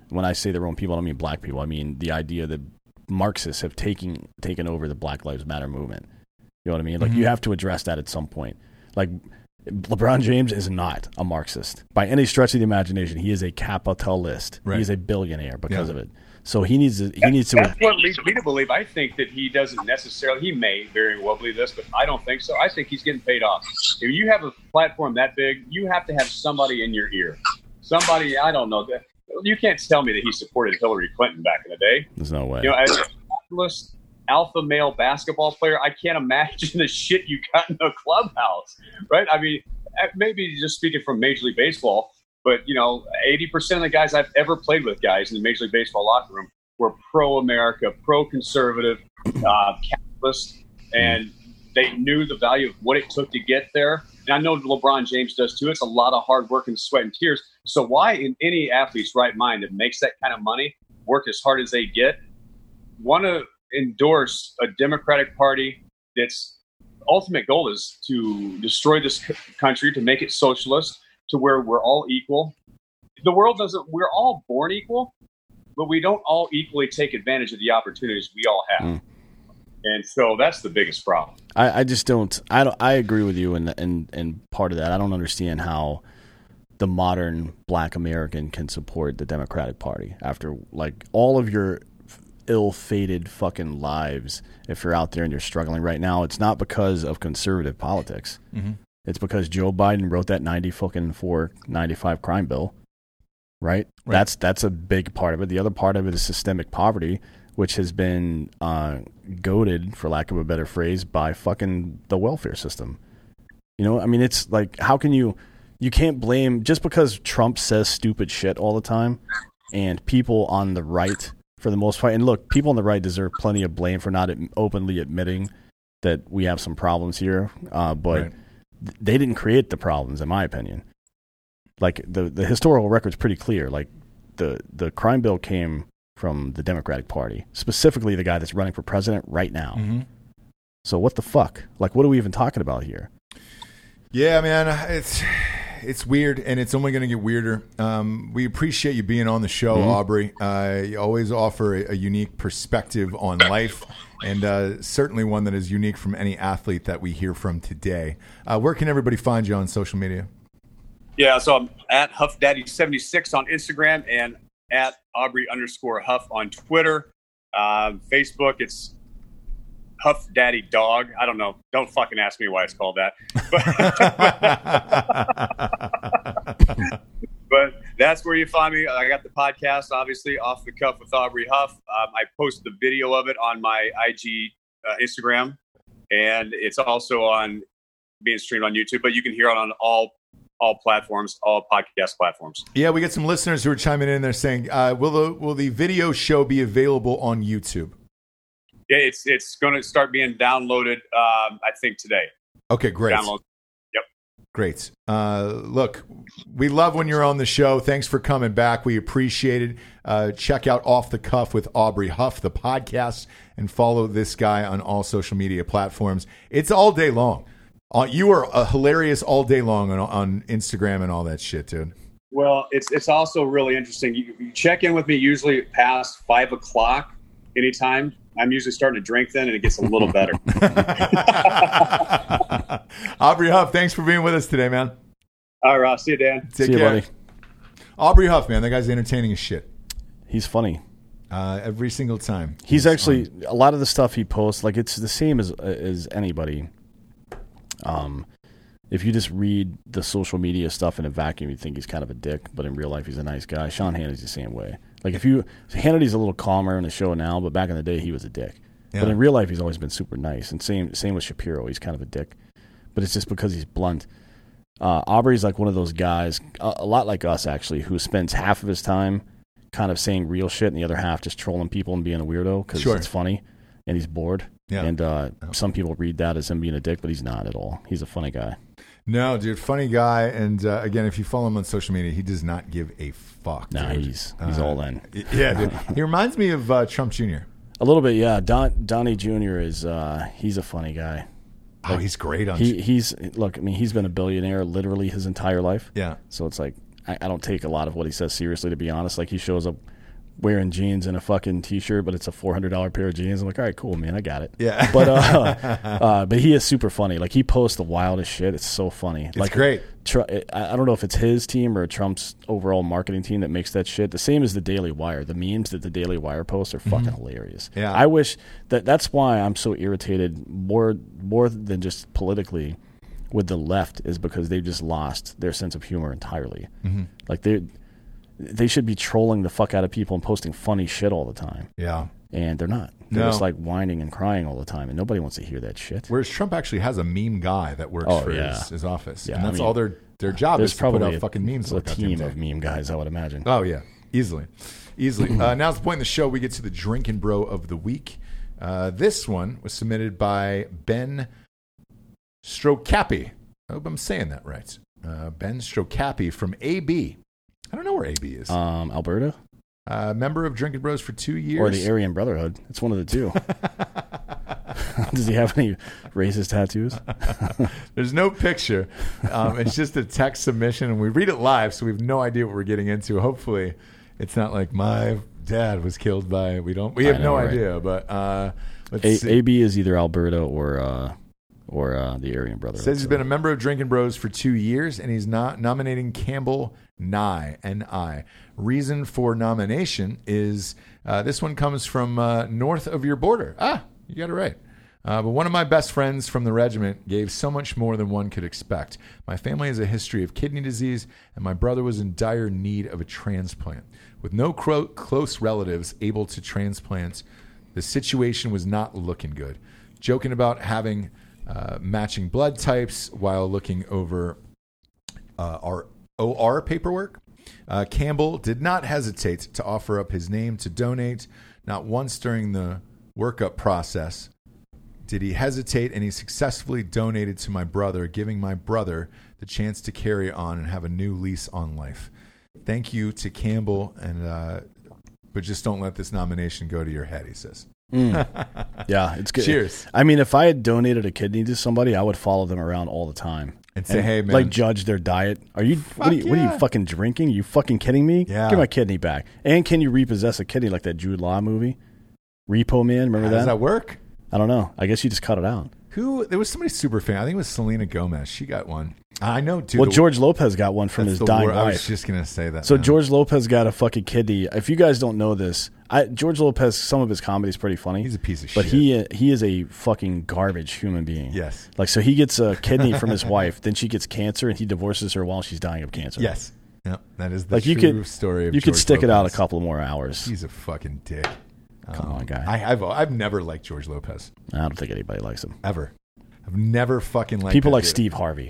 When I say their own people, I don't mean black people. I mean the idea that Marxists have taken taken over the Black Lives Matter movement. You know what I mean? Like, mm-hmm. you have to address that at some point. Like, LeBron James is not a Marxist by any stretch of the imagination. He is a capitalist. Right. He is a billionaire because yeah. of it. So he needs to. He that, needs to. That's what leads me to believe. I think that he doesn't necessarily. He may very well believe this, but I don't think so. I think he's getting paid off. If you have a platform that big, you have to have somebody in your ear. Somebody, I don't know. You can't tell me that he supported Hillary Clinton back in the day. There's no way. You know, as a capitalist alpha male basketball player, I can't imagine the shit you got in the clubhouse, right? I mean, maybe just speaking from Major League Baseball. But, you know, eighty percent of the guys I've ever played with, guys, in the Major League Baseball locker room were pro-America, pro-conservative, uh, capitalist, and they knew the value of what it took to get there. And I know LeBron James does too. It's a lot of hard work and sweat and tears. So why, in any athlete's right mind that makes that kind of money, work as hard as they get, want to endorse a Democratic Party that's ultimate goal is to destroy this country, to make it socialist, to where we're all equal. The world doesn't, we're all born equal, but we don't all equally take advantage of the opportunities we all have. Mm. And so that's the biggest problem. I, I just don't, I don't, I agree with you in, in, in part of that. I don't understand how the modern black American can support the Democratic Party after like all of your ill-fated fucking lives. If you're out there and you're struggling right now, it's not because of conservative politics. Mm-hmm. It's because Joe Biden wrote that ninety fucking four, ninety-five crime bill, right? right? That's that's a big part of it. The other part of it is systemic poverty, which has been uh, goaded, for lack of a better phrase, by fucking the welfare system. You know, I mean, it's like, how can you, you can't blame, just because Trump says stupid shit all the time, and people on the right, for the most part, and look, people on the right deserve plenty of blame for not openly admitting that we have some problems here, uh, but... Right. They didn't create the problems, in my opinion. Like, the, the historical record's pretty clear. Like, the, the crime bill came from the Democratic Party, specifically the guy that's running for president right now. Mm-hmm. So what the fuck? Like, what are we even talking about here? Yeah, man, it's it's weird, and it's only going to get weirder. Um, we appreciate you being on the show, mm-hmm. Aubrey. Uh, you always offer a, a unique perspective on life. And uh, certainly one that is unique from any athlete that we hear from today. Uh, where can everybody find you on social media? Yeah, so I'm at Huff Daddy seventy-six on Instagram and at Aubrey underscore Huff on Twitter. Um, Facebook, it's Huff Daddy Dog. I don't know. Don't fucking ask me why it's called that. But, but that's where you find me. I got the podcast, obviously, Off the Cuff with Aubrey Huff. Um, I post the video of it on my I G uh, Instagram, and it's also on being streamed on YouTube. But you can hear it on all all platforms, all podcast platforms. Yeah, we get some listeners who are chiming in there saying, uh, "Will the will the video show be available on YouTube?" Yeah, it's it's going to start being downloaded. Um, I think today. Okay, great. Download. Yep. Great. Uh, look, we love when you're on the show. Thanks for coming back. We appreciate it. Uh, check out Off the Cuff with Aubrey Huff, the podcast, and follow this guy on all social media platforms. It's all day long. Uh, you are uh, hilarious all day long on, on Instagram and all that shit, dude. Well, it's it's also really interesting. You, you check in with me usually past five o'clock anytime. I'm usually starting to drink then, and it gets a little better. Aubrey Huff, thanks for being with us today, man. All right, Ross. See you, Dan. Take See care. you, buddy. Aubrey Huff, man, that guy's entertaining as shit. He's funny. Uh, every single time. He's, He's actually, on. a lot of the stuff he posts, like, it's the same as as anybody. Um, if you just read the social media stuff in a vacuum, you think he's kind of a dick, but in real life, he's a nice guy. Sean Hannity's the same way. Like, if you, Hannity's a little calmer in the show now, but back in the day, he was a dick. Yeah. But in real life, he's always been super nice. And same same with Shapiro. He's kind of a dick. But it's just because he's blunt. Uh, Aubrey's like one of those guys, a, a lot like us, actually, who spends half of his time kind of saying real shit and the other half just trolling people and being a weirdo because sure. it's funny and he's bored. Yeah. And uh, yeah. some people read that as him being a dick, but he's not at all. He's a funny guy. No, dude, funny guy. And uh, again, if you follow him on social media, he does not give a fuck. Nah, dude. he's he's uh, all in. Yeah, dude. He reminds me of uh, Trump Junior A little bit, yeah. Don, Donnie Junior is uh, he's a funny guy. Like, oh, he's great on. He he's look. I mean, he's been a billionaire literally his entire life. Yeah. So it's like I, I don't take a lot of what he says seriously, to be honest. Like he shows up wearing jeans and a fucking t-shirt, but it's a four hundred dollars pair of jeans. I'm like, all right, cool, man, I got it. Yeah. But uh, uh, but he is super funny. Like, he posts the wildest shit. It's so funny. It's like, great. Tr- I don't know if it's his team or Trump's overall marketing team that makes that shit. The same as the Daily Wire. The memes that the Daily Wire posts are fucking mm-hmm. hilarious. Yeah. I wish that that's why I'm so irritated more more than just politically with the left, is because they've just lost their sense of humor entirely. Mm-hmm. Like, they they should be trolling the fuck out of people and posting funny shit all the time. Yeah. And they're not. They're no. just like whining and crying all the time, and nobody wants to hear that shit. Whereas Trump actually has a meme guy that works oh, for yeah. his, his office. Yeah, and that's I mean, all their their job is to probably put out a, fucking memes. A like team of meme guys, I would imagine. Oh, yeah. Easily. Easily. uh, now's the point in the show. We get to the Drinking Bro of the Week. Uh, this one was submitted by Ben Strocapi. I hope I'm saying that right. Uh, Ben Strocapi from A B. I don't know where A B is. Um, Alberta? Uh, member of Drinking Bros for two years. Or the Aryan Brotherhood. It's one of the two. Does he have any racist tattoos? There's no picture. Um, it's just a text submission, and we read it live, so we have no idea what we're getting into. Hopefully, it's not like my dad was killed by. We don't. We have know, no right? idea. But uh, let's a- see. A B is either Alberta or uh, or uh, the Aryan Brotherhood. Says he's so. been a member of Drinking Bros for two years, and he's not nominating Campbell Nye, N I. Reason for nomination is uh, this one comes from uh, north of your border. Ah, you got it right. Uh, but one of my best friends from the regiment gave so much more than one could expect. My family has a history of kidney disease, and my brother was in dire need of a transplant. With no cro- close relatives able to transplant, the situation was not looking good. Joking about having uh, matching blood types while looking over uh, our O R paperwork, uh, Campbell did not hesitate to offer up his name to donate. Not once during the workup process did he hesitate, and he successfully donated to my brother, giving my brother the chance to carry on and have a new lease on life. Thank you to Campbell, and uh, but just don't let this nomination go to your head, he says. Mm. Yeah, it's good. Cheers. I mean, if I had donated a kidney to somebody, I would follow them around all the time. And say, and, hey, man. Like, judge their diet. Are you, what are you, yeah. what are you fucking drinking? Are you fucking kidding me? Yeah. Give my kidney back. And can you repossess a kidney like that Jude Law movie? Repo Man, remember How that? Does that work? I don't know. I guess you just cut it out. Who? There was somebody super fan. I think it was Selena Gomez. She got one. I know, dude. Well, the, George Lopez got one from his dying word. wife. I was just going to say that. So man. George Lopez got a fucking kidney. If you guys don't know this, I, George Lopez, some of his comedy is pretty funny. He's a piece of but shit. But he he is a fucking garbage human being. Yes. Like, so he gets a kidney from his wife, then she gets cancer, and he divorces her while she's dying of cancer. Yes. Yep. That is the like true you could, story of You George could stick Lopez. it out a couple more hours. He's a fucking dick. Come um, on, guy. I, I've I've never liked George Lopez. I don't think anybody likes him. Ever. I've never fucking liked people that like dude. Steve Harvey.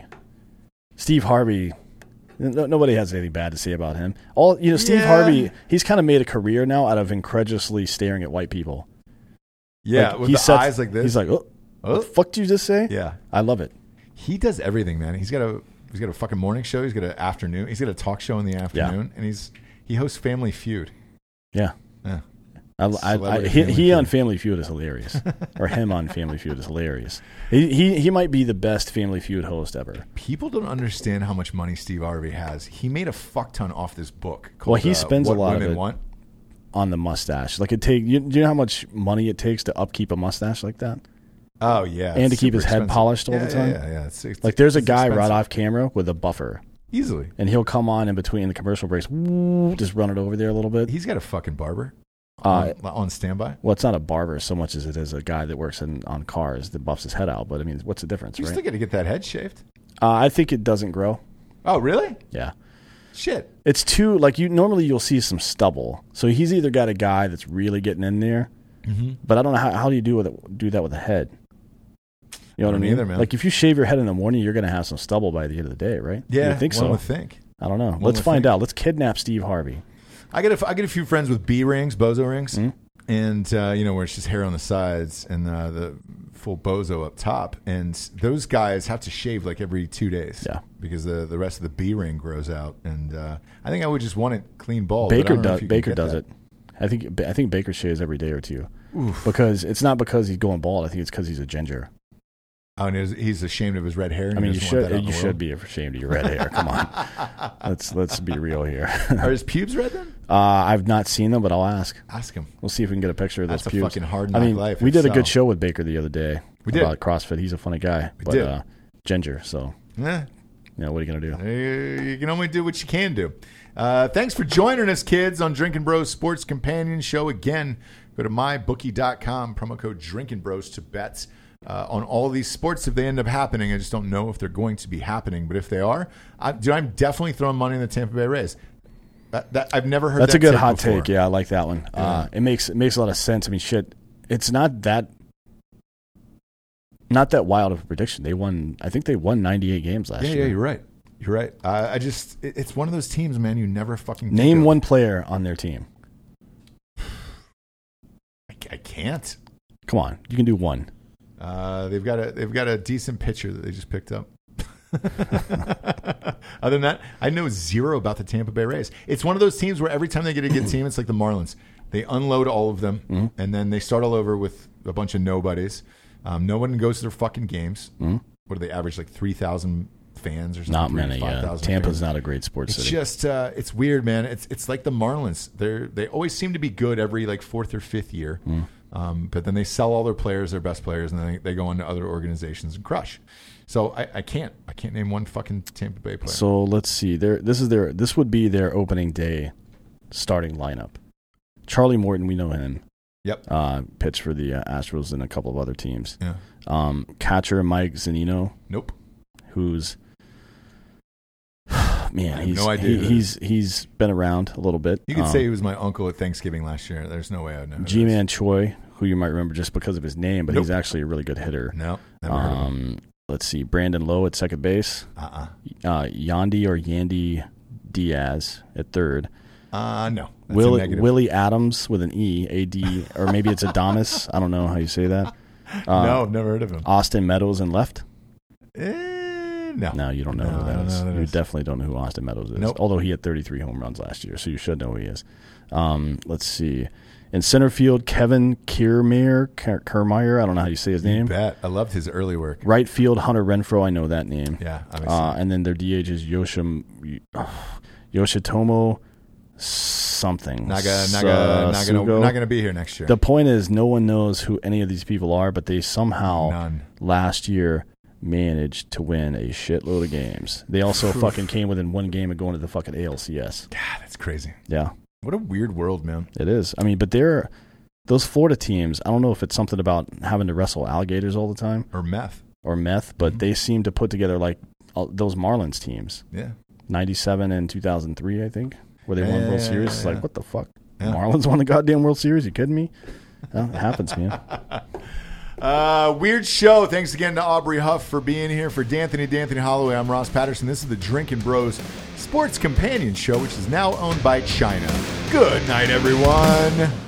Steve Harvey, no, nobody has anything bad to say about him. All you know, Steve Yeah. Harvey, he's kind of made a career now out of incredulously staring at white people. Yeah, like, with he the sets, eyes like this. He's like, oh, Oh. what the fuck did you just say? Yeah. I love it. He does everything, man. He's got a he's got a fucking morning show. He's got an afternoon. He's got a talk show in the afternoon, and he's he hosts Family Feud. Yeah. Yeah. I, I, I, Celebrity he Family he Feud. on Family Feud is hilarious, or him on Family Feud is hilarious. He, he he might be the best Family Feud host ever. People don't understand how much money Steve Harvey has. He made a fuck ton off this book. Called, Well, he uh, spends What a lot of Women it Want. on the mustache. Like it take you, do you know how much money it takes to upkeep a mustache like that, Oh yeah, and to it's keep super his head expensive. polished all yeah, the time. Yeah, yeah. yeah. It's, it's, Like there's a it's guy expensive. right off camera with a buffer, easily. and he'll come on in between the commercial breaks, woo, just run it over there a little bit. He's got a fucking barber Uh, on, on standby. Well, it's not a barber so much as it is a guy that works in on cars that buffs his head out. But I mean, what's the difference, You right? still got to get that head shaved. Uh, I think it doesn't grow. Oh really? Yeah. Shit. It's too like you normally you'll see some stubble. So he's either got a guy that's really getting in there, Mm-hmm. but I don't know how how do you do with it, do that with a head. You know what I I don't mean? either, man. Like if you shave your head in the morning, you're going to have some stubble by the end of the day, right? Yeah, you think one so. would think. I don't know. One Let's would find think. out. Let's kidnap Steve Harvey. I get a, I get a few friends with B rings, bozo rings, Mhm. and uh, you know where it's just hair on the sides and uh, the full bozo up top. And those guys have to shave like every two days, Yeah. because the the rest of the B ring grows out. And uh, I think I would just want it clean bald. but I Baker don't know if does. you can Baker get does that. it. I think. I think Baker shaves every day or two. Because it's not because he's going bald. I think it's because he's a ginger. Oh, and he's- he's ashamed of his red hair. And I mean, he you doesn't want should that out in you the should world. be ashamed of your red hair. Come on, let's let's be real here. Are his pubes red then? Uh, I've not seen them, but I'll ask. Ask him. We'll see if we can get a picture of those That's a pubes. fucking hard I knock mean, life, we if did a so. good show with Baker the other day We did. about CrossFit. He's a funny guy. We but, did. Uh, ginger, so Eh, you know, what are you going to do? Uh, You can only do what you can do. Uh, thanks for joining us, kids, on Drinking Bros Sports Companion Show. Again, go to my bookie dot com, promo code Drinking Bros to bets uh, on all these sports if they end up happening. I just don't know if they're going to be happening, but if they are, I, dude, I'm definitely throwing money in the Tampa Bay Rays. That, that, I've never heard That's that a good take hot before. take. Yeah, I like that one. Yeah. Uh, it makes it makes a lot of sense. I mean, shit, it's not that not that wild of a prediction. They won. I think they won ninety-eight games last Yeah, year. yeah, you're right. You're right. Uh, I just, it, it's one of those teams, man. You never fucking think Name of. one player on their team. I, I can't. Come on, you can do one. Uh, they've got a they've got a decent pitcher that they just picked up. Other than that, I know zero about the Tampa Bay Rays. It's one of those teams where every time they get a good team, it's like the Marlins. They unload all of them, Mm-hmm. and then they start all over with a bunch of nobodies. Um, no one goes to their fucking games. Mm-hmm. What do they average? Like three thousand fans or something? Not three to many. five Yeah, thousand Tampa's fans. not a great sports It's city. just uh, it's weird, man. It's it's like the Marlins. They're they always seem to be good every like fourth or fifth year, Mm. um, but then they sell all their players, their best players, and then they, they go into other organizations and crush. So I, I can't I can't name one fucking Tampa Bay player. So let's see. Their this is their this would be their opening day starting lineup. Charlie Morton, we know him. Yep. Uh, pitched for the uh, Astros and a couple of other teams. Yeah. Um, catcher Mike Zunino, Nope. who's I man, have he's no idea he, who that he's he's been around a little bit. You could Um, say he was my uncle at Thanksgiving last year. There's no way I'd know. who that is. G-Man Choi, who you might remember just because of his name, but Nope. he's actually a really good hitter. No, never heard of him. Um, let's see, Brandon Lowe at second base, Uh-uh. uh, Yandy or Yandy Diaz at third. Uh, no. That's a Willie, negative. Willie Adams with an E, A D, or maybe it's Adamas. I don't know how you say that. Uh, no, I've never heard of him. Austin Meadows in left. Eh, no. No, you don't know No, who I that don't is. know who that You is. definitely don't know who Austin Meadows is. Nope. Although he had thirty-three home runs last year, so you should know who he is. Um, let's see. In center field, Kevin Kiermaier, Kier- Kiermaier, I don't know how you say his You name. bet. I loved his early work. Right field, Hunter Renfroe, I know that name. Yeah. I mean, Uh, and then their D H is Yoshim, Yoshitomo something. not gonna, not Sa- gonna, not gonna, Sugo. not gonna be here next year. The point is, no one knows who any of these people are, but they somehow None. last year managed to win a shitload of games. They also fucking came within one game of going to the fucking A L C S. God, that's crazy. Yeah, What a weird world, man. it is. I mean, but they're those Florida teams. I don't know if it's something about having to wrestle alligators all the time Or meth. or meth, but they seem to put together like uh, those Marlins teams. Yeah. ninety-seven and two thousand three, I think, where they won Yeah, World yeah, Series. It's yeah. like, what the fuck? Yeah. Marlins won the goddamn World Series? You kidding me? Well, it happens, man. Uh, weird show. Thanks again to Aubrey Huff for being here. For D'Anthony, D'Anthony Holloway, I'm Ross Patterson. This is the Drinking Bros Sports Companion Show, which is now owned by China. Good night, everyone.